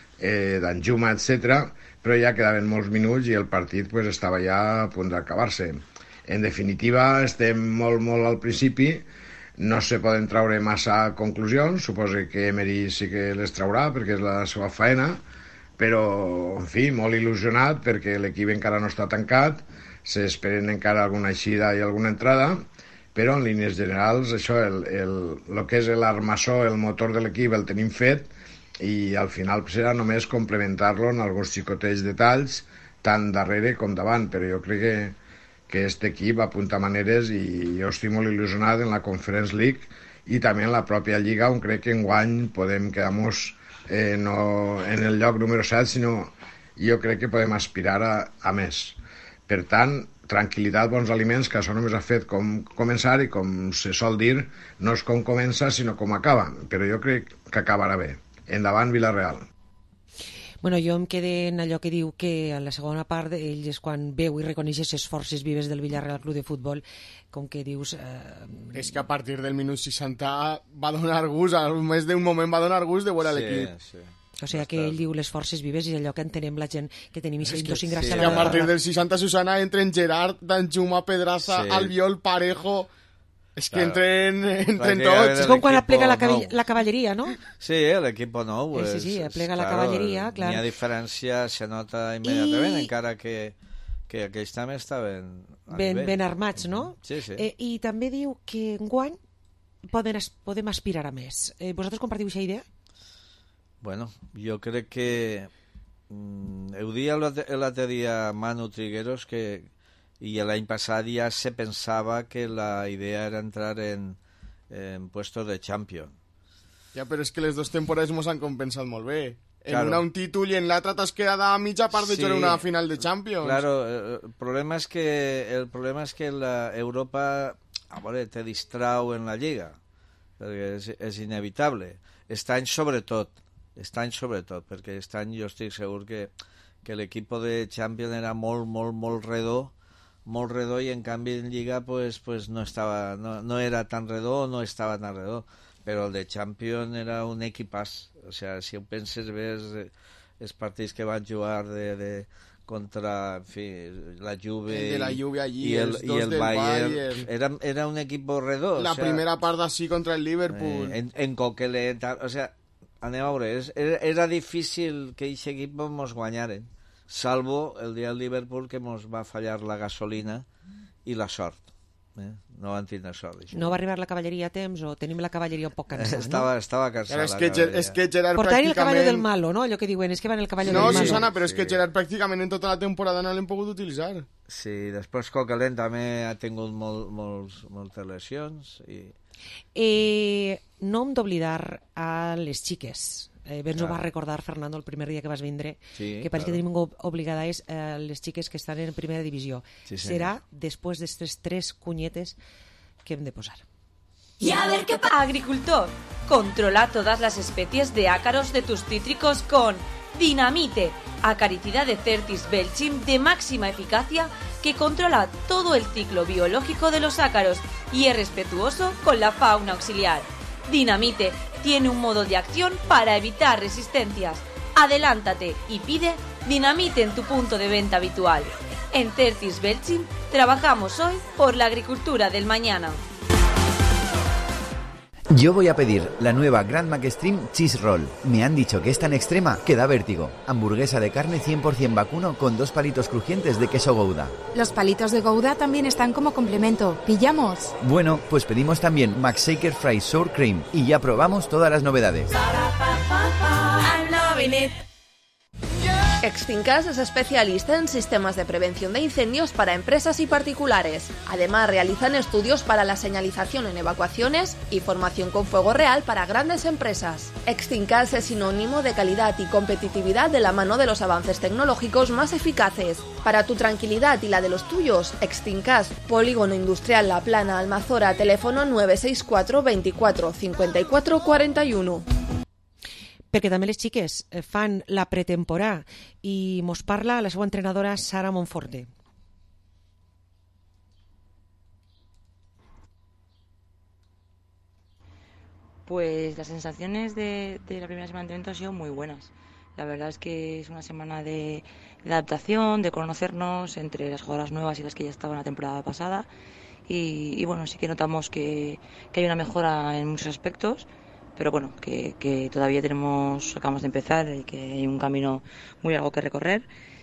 eh, Danjuma, etcètera, però ja quedaven molts minuts i el partit pues, estava ja a punt d'acabar-se. En definitiva, estem molt, molt al principi, no se poden traure massa conclusions, suposo que Emery sí que les traurà perquè és la seva faena, però, en fi, molt il·lusionat perquè l'equip encara no està tancat, s'esperen encara alguna eixida i alguna entrada, però en línies generals això, el, el, el que és l'armassó, el motor de l'equip el tenim fet i al final serà només complementar-lo en alguns xicotells detalls, tant darrere com davant, però jo crec que que aquest equip apunta maneres i jo estic molt il·lusionat en la Conference League i també en la pròpia Lliga, on crec que enguany podem quedar-nos eh, no en el lloc número set, sinó jo crec que podem aspirar a, a més. Per tant, tranquil·litat, bons aliments, que això només ha fet com començar i com se sol dir, no és com comença, sinó com acaba, però jo crec que acabarà bé. Endavant, Vila-real. Bueno, jo em quedé en allò que diu que a la segona part ell és quan veu i reconeix les forces vives del Villarreal Club de Futbol, com que dius... Eh... És que a partir del minut seixanta va donar gust, al més d'un moment va donar gust de veure sí, l'equip. Sí. O sigui que ell diu les forces vives i allò que entenem la gent que tenim i idiosincràsia. Sí, que a partir del seixanta, Susana, entren Gerard, Danjuma, Pedraza, sí. Albiol, Parejo... És que claro. entren, entren tots. És com quan aplega la, la cavalleria, no? Sí, l'equip nou. Eh, sí, sí, aplega la claro, cavalleria, clar. N'hi ha diferència, se nota immediatament, I... encara que, que aquells també estaven ben, ben armats, no? Sí, sí. Eh, I també diu que enguany poden, podem aspirar a més. Eh, vosaltres compartiu aquesta idea? Bueno, jo crec que... Mm, ho dia l'altre dia Manu Trigueros que... y el año pasado ya se pensaba que la idea era entrar en, en puestos de Champions. Ja, però és que les dues temporades mos han compensat molt bé. En claro. una un títol i en l'altra t'has quedat a mitja part de sí. jugar una final de Champions. Claro, el problema és que el problema és que la Europa a veure, te distrau en la Lliga, perquè és, és inevitable. Aquest any sobretot, aquest any sobretot, perquè aquest any jo estic segur que, que l'equip de Champions era molt, molt, molt redó, molt redó i en canvi en Lliga pues, pues no, estava, no, no era tan redó, no estava tan redó, però el de Champions era un equipàs, o sea, si ho penses bé els, els partits que van jugar de, de contra, en fi, la Juve el de la Juve allí, i el, els i dos el del Bayern, Bayern. Era, era un equip redó. La o sea, primera part així contra el Liverpool. Eh, en, en Coquelin, o sea, anem a veure, era, era difícil que aquest equip mos guanyaren, salvo el dia del Liverpool que mos va fallar la gasolina i la sort. Eh? No van tindre sort. Això. No va arribar la cavalleria a temps o tenim la cavalleria un poc cansada, estava, no? Estava cansada. És que, és que Gerard Portar pràcticament... el cavall del malo, no? Allò que diuen, és que van el cavall no, del malo. No, Susana, però és que Gerard pràcticament en tota la temporada no l'hem pogut utilitzar. Sí, després Coquelin també ha tingut molt, molts, moltes lesions. I... Eh, no hem d'oblidar a les xiques. Eh, ens ho va recordar Fernando el primer dia que vas vindre, sí, que pareix claro. que tenim obligades eh, les xiques que estan en primera divisió. Sí, serà després d'estes tres cunyetes que hem de posar. Y a ver qué pasa. Agricultor, controla todas las especies de ácaros de tus cítricos con Dinamite, acaricida de Certis belchim de máxima eficacia que controla todo el ciclo biológico de los ácaros y es respetuoso con la fauna auxiliar. Dinamite tiene un modo de acción para evitar resistencias. Adelántate y pide Dinamite en tu punto de venta habitual. En Certis Belchim trabajamos hoy por la agricultura del mañana. Yo voy a pedir la nueva Grand McExtreme Cheese Roll. Me han dicho que es tan extrema que da vértigo. Hamburguesa de carne cien por ciento vacuno con dos palitos crujientes de queso Gouda. Los palitos de Gouda también están como complemento. ¿Pillamos? Bueno, pues pedimos también McShaker Fries Sour Cream y ya probamos todas las novedades. Extincas es especialista en sistemas de prevención de incendios para empresas y particulares. Además, realizan estudios para la señalización en evacuaciones y formación con fuego real para grandes empresas. Extincas es sinónimo de calidad y competitividad de la mano de los avances tecnológicos más eficaces. Para tu tranquilidad y la de los tuyos, Extincas, Polígono Industrial La Plana, Almazora, teléfono nueve seis cuatro veinticuatro cincuenta y cuatro cuarenta y uno. Perquè també les xiques fan la pretemporada i mos parla la seva entrenadora Sara Monforte. Pues las sensaciones de, de la primera semana de entrenamiento han sido muy buenas. La verdad es que es una semana de, de adaptación, de conocernos entre las jugadoras nuevas y las que ya estaban la temporada pasada. Y, y bueno, sí que notamos que, que hay una mejora en muchos aspectos. Pero bueno, que, que todavía tenemos, acabamos de empezar y que hay un camino muy largo que recorrer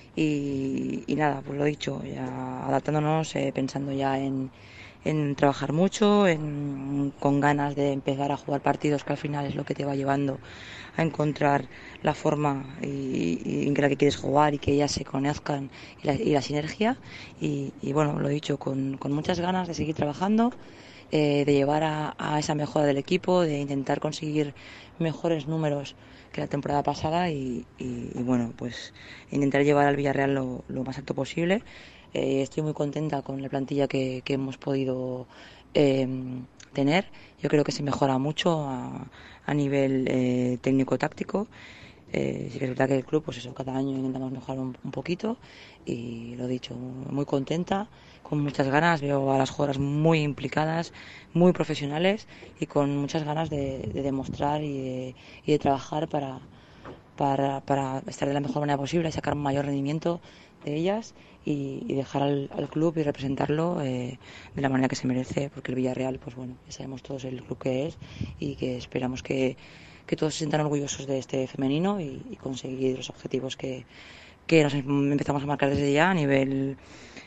y, y nada, pues lo dicho, ya adaptándonos, eh, pensando ya en, en trabajar mucho, en, con ganas de empezar a jugar partidos que al final es lo que te va llevando a encontrar la forma y, y en la que quieres jugar y que ellas se conozcan y la, y la sinergia y, y bueno, lo dicho, con, con muchas ganas de seguir trabajando. Eh, de llevar a, a esa mejora del equipo, de intentar conseguir mejores números que la temporada pasada y, y, y bueno, pues intentar llevar al Villarreal lo, lo más alto posible. Eh, estoy muy contenta con la plantilla que, que hemos podido eh, tener. Yo creo que se mejora mucho a, a nivel eh, técnico-táctico. Eh, sí que es verdad que el club, pues eso, cada año intentamos mejorar un, un poquito y lo dicho, muy contenta, con muchas ganas, veo a las jugadoras muy implicadas, muy profesionales y con muchas ganas de, de demostrar y de, y de trabajar para, para, para estar de la mejor manera posible y sacar un mayor rendimiento de ellas y, y dejar al, al club y representarlo eh, de la manera que se merece, porque el Villarreal, pues bueno, ya sabemos todos el club que es y que esperamos que, que todos se sientan orgullosos de este femenino y, y conseguir los objetivos que, que nos empezamos a marcar desde ya a nivel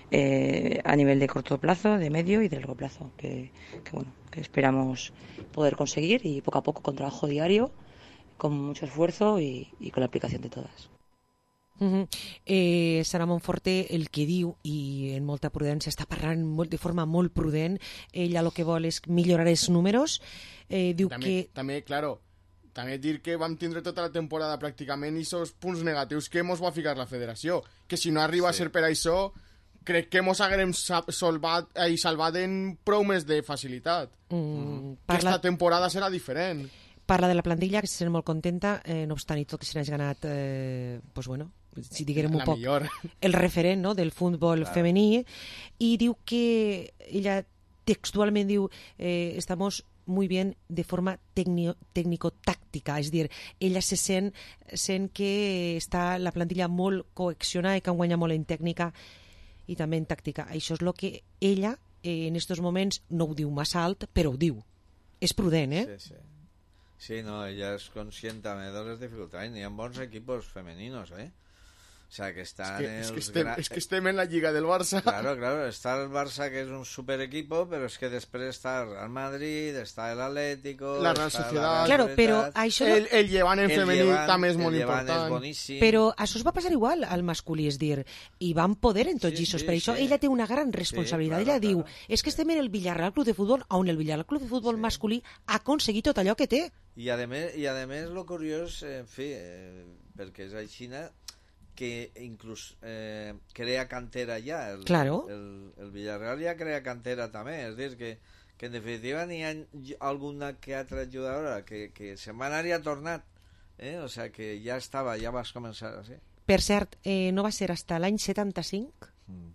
eh, a nivel de corto plazo, de medio y de largo plazo, que, que bueno, que esperamos poder conseguir y poco a poco con trabajo diario, con mucho esfuerzo y, y con la aplicación de todas. Uh-huh. eh, Sara Monforte el que diu, i en molta prudència està parlant molt, de forma molt prudent, ella el que vol és millorar els números, eh, diu també, que... També, claro, també dir que vam tindre tota la temporada pràcticament i aquests punts negatius que mos va ficar la federació, que si no arriba sí. a ser per això, crec que mos haguem salvat, eh, salvat en prou més de facilitat. Mm, parla... Aquesta temporada serà diferent. Parla de la plantilla, que se sent molt contenta, eh, no obstant i tot que se n'hagi ganat, eh, pues bueno, si diguem un poc, millor. El referent, no?, del futbol claro. femení, i diu que ella textualment diu eh, estamos muy bien de forma técnico-táctica, és a dir, ella se sent, sent que està la plantilla molt coaccionada i que han guanyat molt en tècnica i també en tàctica. Això és el que ella eh, en aquests moments no ho diu massa alt, però ho diu. És prudent, eh? Sí, sí. Sí, no, ella es consciente de las dificultades. Ni en bons equipos femeninos, ¿eh? O sea, que están... Es que, es, que estem, es que estem en la Lliga del Barça. Claro, claro. Está el Barça, que es un super equipo, pero es que després está el Real Madrid, está el Atlético... La Real Sociedad... Claro, però això... El, el Llevant en femení també és molt important. Boníssim. Però això es va passar igual al masculí, és dir, i van poder en tots sí, lliços. Sí, per sí. això ella té una gran responsabilitat. Sí, claro, ella diu, claro. és que estem en el Villarreal Club de Futbol, on el Villarreal Club de Futbol sí. masculí ha aconseguit tot allò que té. I a més, i a més lo curiós, en fi, eh, perquè és així, que inclús eh, crea cantera ja. El, claro. el, el Villarreal ja crea cantera també, és dir, que, que en definitiva n'hi ha alguna que altra jugadora que, que se'n va anar i ha tornat, eh? O sea que ja estava, ja vas començar així. Per cert, eh, no va ser hasta l'any setanta-cinc mm.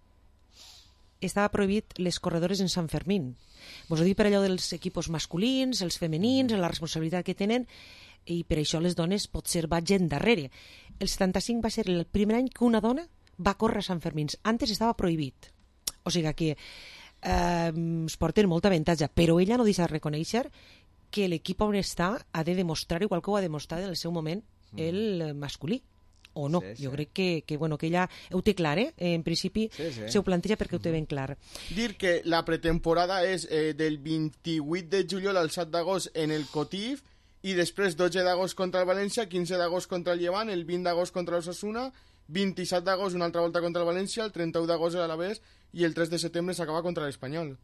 estava prohibit les corredores en Sant Fermín. Vos ho dic per allò dels equipos masculins, els femenins, mm. la responsabilitat que tenen, i per això les dones potser va gent darrere. El setanta-cinc va ser el primer any que una dona va córrer a Sant Fermín. Antes estava prohibit. O sigui que eh, es porten molta avantatge, però ella no deixa de reconèixer que l'equip on està ha de demostrar, igual que ho ha demostrat en el seu moment, el masculí. O no, sí, sí. Jo crec que, que, bueno, que ella ho té clar, eh? En principi sí, sí. se ho planteja perquè ho té ben clar. Dir que la pretemporada és eh, del vint-i-vuit de juliol al set d'agost en el Cotif i després dotze d'agost contra el València, quinze d'agost contra el Llevant, el vint d'agost contra l'Osasuna, vint-i-set d'agost una altra volta contra el València, el trenta-u d'agost a l'Alavés i el tres de setembre s'acaba contra l'Espanyol.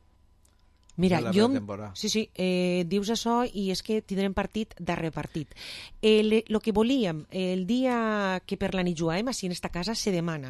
Mira, jo... Sí, sí, eh, dius això i és que tindrem partit darrere partit. El, lo que volíem, el dia que per la nit juguem, així en esta casa, se demana,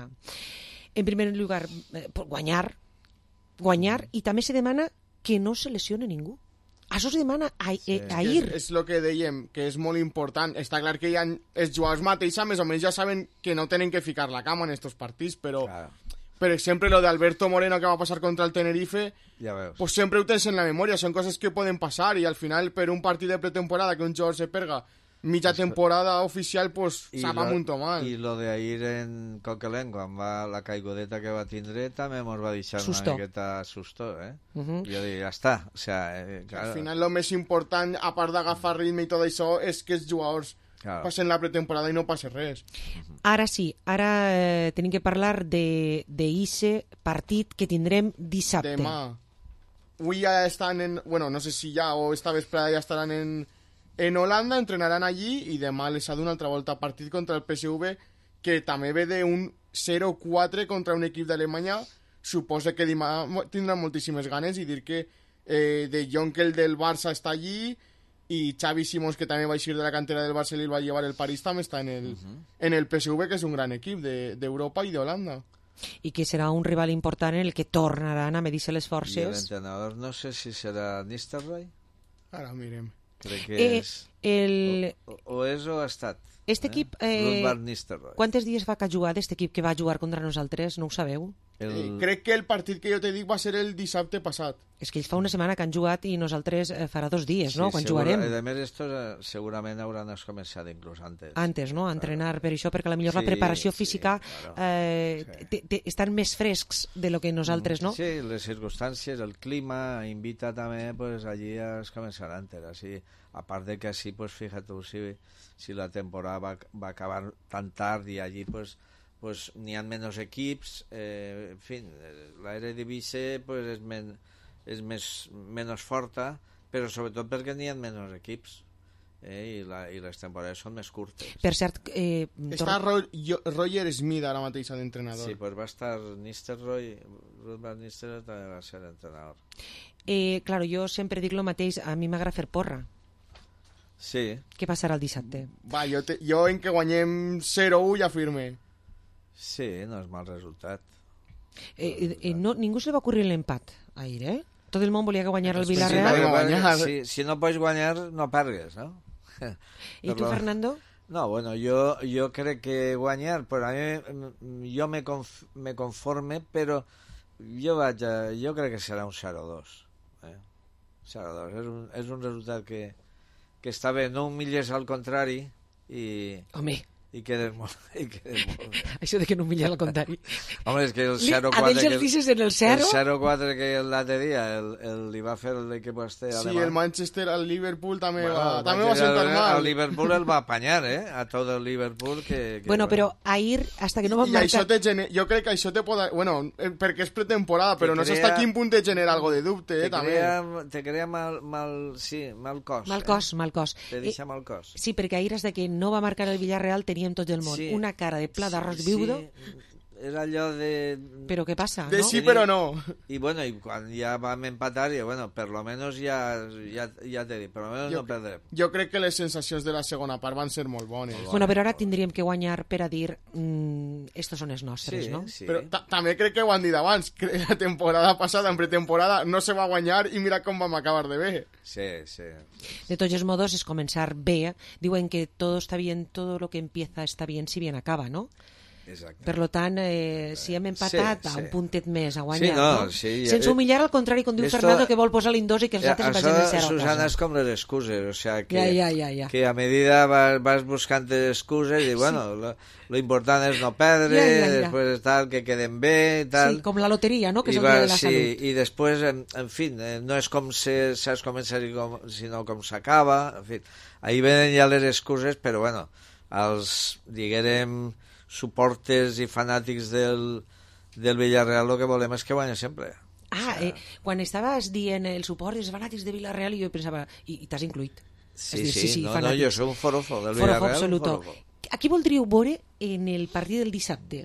en primer lloc, eh, guanyar, guanyar, i també se demana que no se lesione ningú. Això se demana a, sí. a, a ir. És, és el que dèiem, que és molt important. Està clar que ja els jugadors mateixos, més o menys ja saben que no tenen que ficar la cama en estos partits, però... Claro. Per exemple, lo de Alberto Moreno que va pasar contra el Tenerife, ja veus. Pues siempre ho tens en la memòria, són coses que poden passar i al final per un partit de pretemporada que un jugador se perga mitja temporada oficial, pues sap a mucho mal. I lo de ahir en Coquelin, quan va la caigudeta que va tindre, també mos va deixar susto. Una miqueta susto, eh? Uh -huh. Jo dic, ja està. O sea, eh, claro. Al final lo més important, a part d'agafar ritme i tot això, és que els jugadors claro. Passen la pretemporada i no passa res. Ara sí, ara eh, tenim que parlar de d'eixe partit que tindrem dissabte. Demà. Avui ja estan en... Bueno, no sé si ja o esta vesprada ja estaran en, en Holanda, entrenaran allí i demà les ha d'una altra volta partit contra el P S V que també ve d'un zero quatre contra un equip d'Alemanya. Suposa que demà tindran moltíssimes ganes i dir que eh, de Jonkel del Barça està allí i Xavi Simons, que també va eixir de la cantera del Barça i el va llevar el París, també està en el, uh-huh. en el P S V, que és un gran equip d'Europa de, i d'Holanda. I que serà un rival important en el que tornaran a medir-se les forces. I l'entrenador no sé si serà Nistelrooy. Ara mirem. Crec que eh, és... El... O, o és o ha estat. Este eh? equip... Eh, quantes dies fa que ha jugat este equip que va jugar contra nosaltres? No ho sabeu? El... Eh, crec que el partit que jo te dic va ser el dissabte passat. És que ells fa una setmana que han jugat i nosaltres eh, farà dos dies, sí, no? Quan segura, jugarem. A més, estos eh, segurament hauran començat inclús antes. Antes, no? A entrenar per això, perquè a la millor sí, la preparació física sí, claro. eh, sí. te, te, estan més frescs de lo que nosaltres, no? Sí, les circumstàncies, el clima invita també, pues allí a començar antes. Así, a part de que així, pues fíjate, si, si la temporada va, va acabar tan tard i allí, pues pues n'hi ha menys equips, eh, en fi, la Eredivisie pues, és, men, és més, menys forta, però sobretot perquè n'hi ha menys equips eh, i, la, i les temporades són més curtes. Per cert... Eh, Està Ro Roger Smith ara mateix d'entrenador. Sí, pues va estar Nistelrooy, Ruud van Nistelrooy també va ser entrenador. Eh, claro, jo sempre dic el mateix, a mi m'agrada fer porra. Sí. Què passarà el dissabte? Va, jo, te, jo en que guanyem zero u ja firme. Sí, no és mal resultat. Eh, eh, no, ningú se li va ocurrir l'empat ahir, eh? Tot el món volia que guanyara el si Villarreal. No guanyar, si, si no pots guanyar, no pergues, no? I tu, Fernando? No, bueno, jo, jo crec que guanyar, però a mi jo me, conf, me conforme, però jo, vaig a, jo crec que serà un zero dos. Eh? zero dos. És un, és un resultat que, que està bé, no humilles al contrari i... Home... I quedes molt, i quedes molt bé. Això de que no humilles al contrari. Home, és que el zero quatre... A d'ells els en el zero? El zero quatre que l'altre dia el, el, li va fer l'equip este sí, alemany. El Manchester al Liverpool també, bueno, va, també va sentar mal. El Liverpool el va apanyar, eh? A tot el Liverpool que... que bueno, però ahir, hasta que no van I marcar... Això te gener... Jo crec que això te pot... Bueno, perquè és pretemporada, però no sé hasta quin punt te genera algo de dubte, eh? Te també. Crea, te crea mal, mal... Sí, mal cos. Mal cos, eh? mal cos. Te deixa eh, mal cos. Sí, perquè ahir, hasta que no va marcar el Villarreal, teníem tot el món. Sí. Una cara de pla d'arròs viudo. Sí, era allò de... Però què passa, de no? sí, però no. I bueno, i quan ja vam empatar, i bueno, per lo menos ja, ja, ja t'he dit, per lo menos jo, no perdrem. Jo crec que les sensacions de la segona part van ser molt bones. Bueno, però ara tindríem que guanyar per a dir mmm, estos són els nostres, sí, no? Sí. Però també crec que ho han dit abans, que la temporada passada, en pretemporada, no se va guanyar i mira com vam acabar de bé. Sí, sí. De tots els modos, es començar bé. Diuen que todo está bien, todo lo que empieza está bien si bien acaba, ¿no? Exacte. Per lo tant, eh, si hem empatat sí, a sí. un puntet més a guanyar, sí, no, no? Sí, sense humillar, al contrari, com diu esto, Fernando, que vol posar l'indós i que els eh, altres vagin a zero a Susana, casa. és com les excuses, o sea, que, ja, ja, ja, ja. que a medida vas, vas buscant excuses i, bueno, sí. lo, lo important és no perdre, ja, ja, ja. després tal, que queden bé, tal. Sí, com la loteria, no?, que és I el va, dia de la sí, salut. I després, en, en fi, eh, no és com se, saps començar, com, sinó com s'acaba, en fi. Ahí venen ja les excuses, però, bueno, els, diguem, suportes i fanàtics del, del Villarreal el que volem és que guanya sempre. Ah, eh, quan estaves dient el suport dels fanàtics de Villarreal, jo pensava, i, i t'has incluït. Sí, dir, sí, sí, sí, no, fanàtics. no, jo soc un forofo del Forofo Villarreal. absoluto. Forofo. A qui voldríeu veure en el partit del dissabte?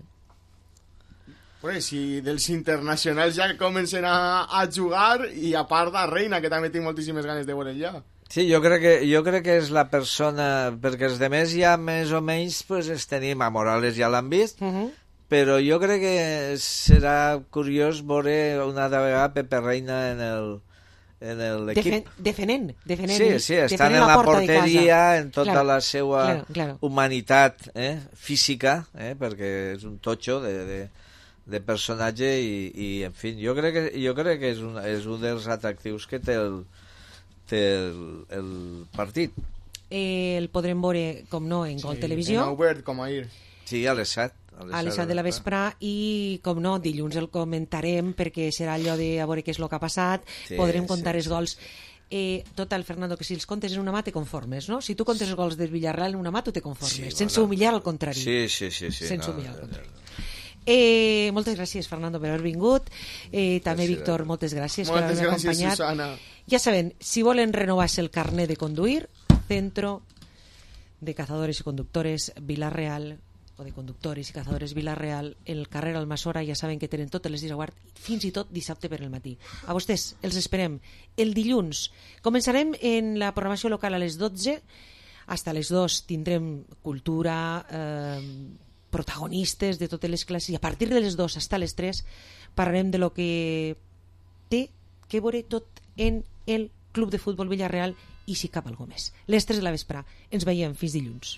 Pues, si dels internacionals ja comencen a, a jugar, i a part de Reina, que també tinc moltíssimes ganes de veure ja. Sí, jo crec que, jo crec que és la persona, perquè els demés ja més o menys pues, els tenim, a Morales ja l'han vist, Uh -huh. però jo crec que serà curiós veure una altra vegada Pepe Reina en el en l'equip. Defen defenent, defenent. Sí, sí, estan defenent en la, la porta porteria, en tota claro, la seva claro, claro. humanitat eh, física, eh, perquè és un totxo de, de, de personatge i, i, en fi, jo crec que, jo crec que és, un, és un dels atractius que té el, té el, el partit. Eh, el podrem veure, com no, en Gol Sí, Televisió. en obert, com ahir. Sí, a les set. A les set de la vespre, i com no, dilluns el comentarem perquè serà allò de a veure què és el que ha passat, Sí, podrem comptar sí, els gols. Eh, total, Fernando, que si els comptes en una mà te conformes, no? Si tu comptes els gols del Villarreal en una mà tu te conformes, Sí, sense bueno. humillar al contrari. Sí, sí, sí, sí, sense no, humillar al no, contrari. Eh, moltes gràcies, Fernando, per haver vingut. Eh, també, Gràcies. Víctor, moltes gràcies per Moltes haver-me gràcies, acompanyat. Susana. Ja saben, si volen renovar-se el carnet de conduir, Centro de Cazadores y Conductores Villarreal, o de Conductores i Cazadores Villarreal, el carrer Almassora, ja saben que tenen totes les dies a guard, fins i tot dissabte per el matí. A vostès els esperem el dilluns. Començarem en la programació local a les dotze, hasta les dos tindrem cultura, eh, protagonistes de totes les classes, i a partir de les dos hasta les tres parlarem de lo que té que veure tot en el Club de Futbol Villarreal i si cap algú més. Les tres de la vespre. Ens veiem fins dilluns.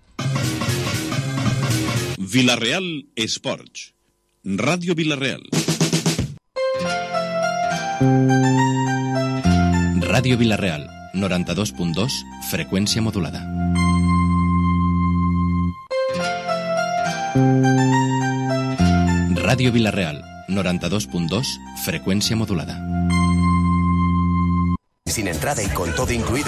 Villarreal Esports. Ràdio Villarreal. Ràdio Villarreal, noranta-dos punt dos, freqüència modulada. Ràdio Villarreal, noranta-dos punt dos, frecuencia modulada. Sin entrada y con todo incluido.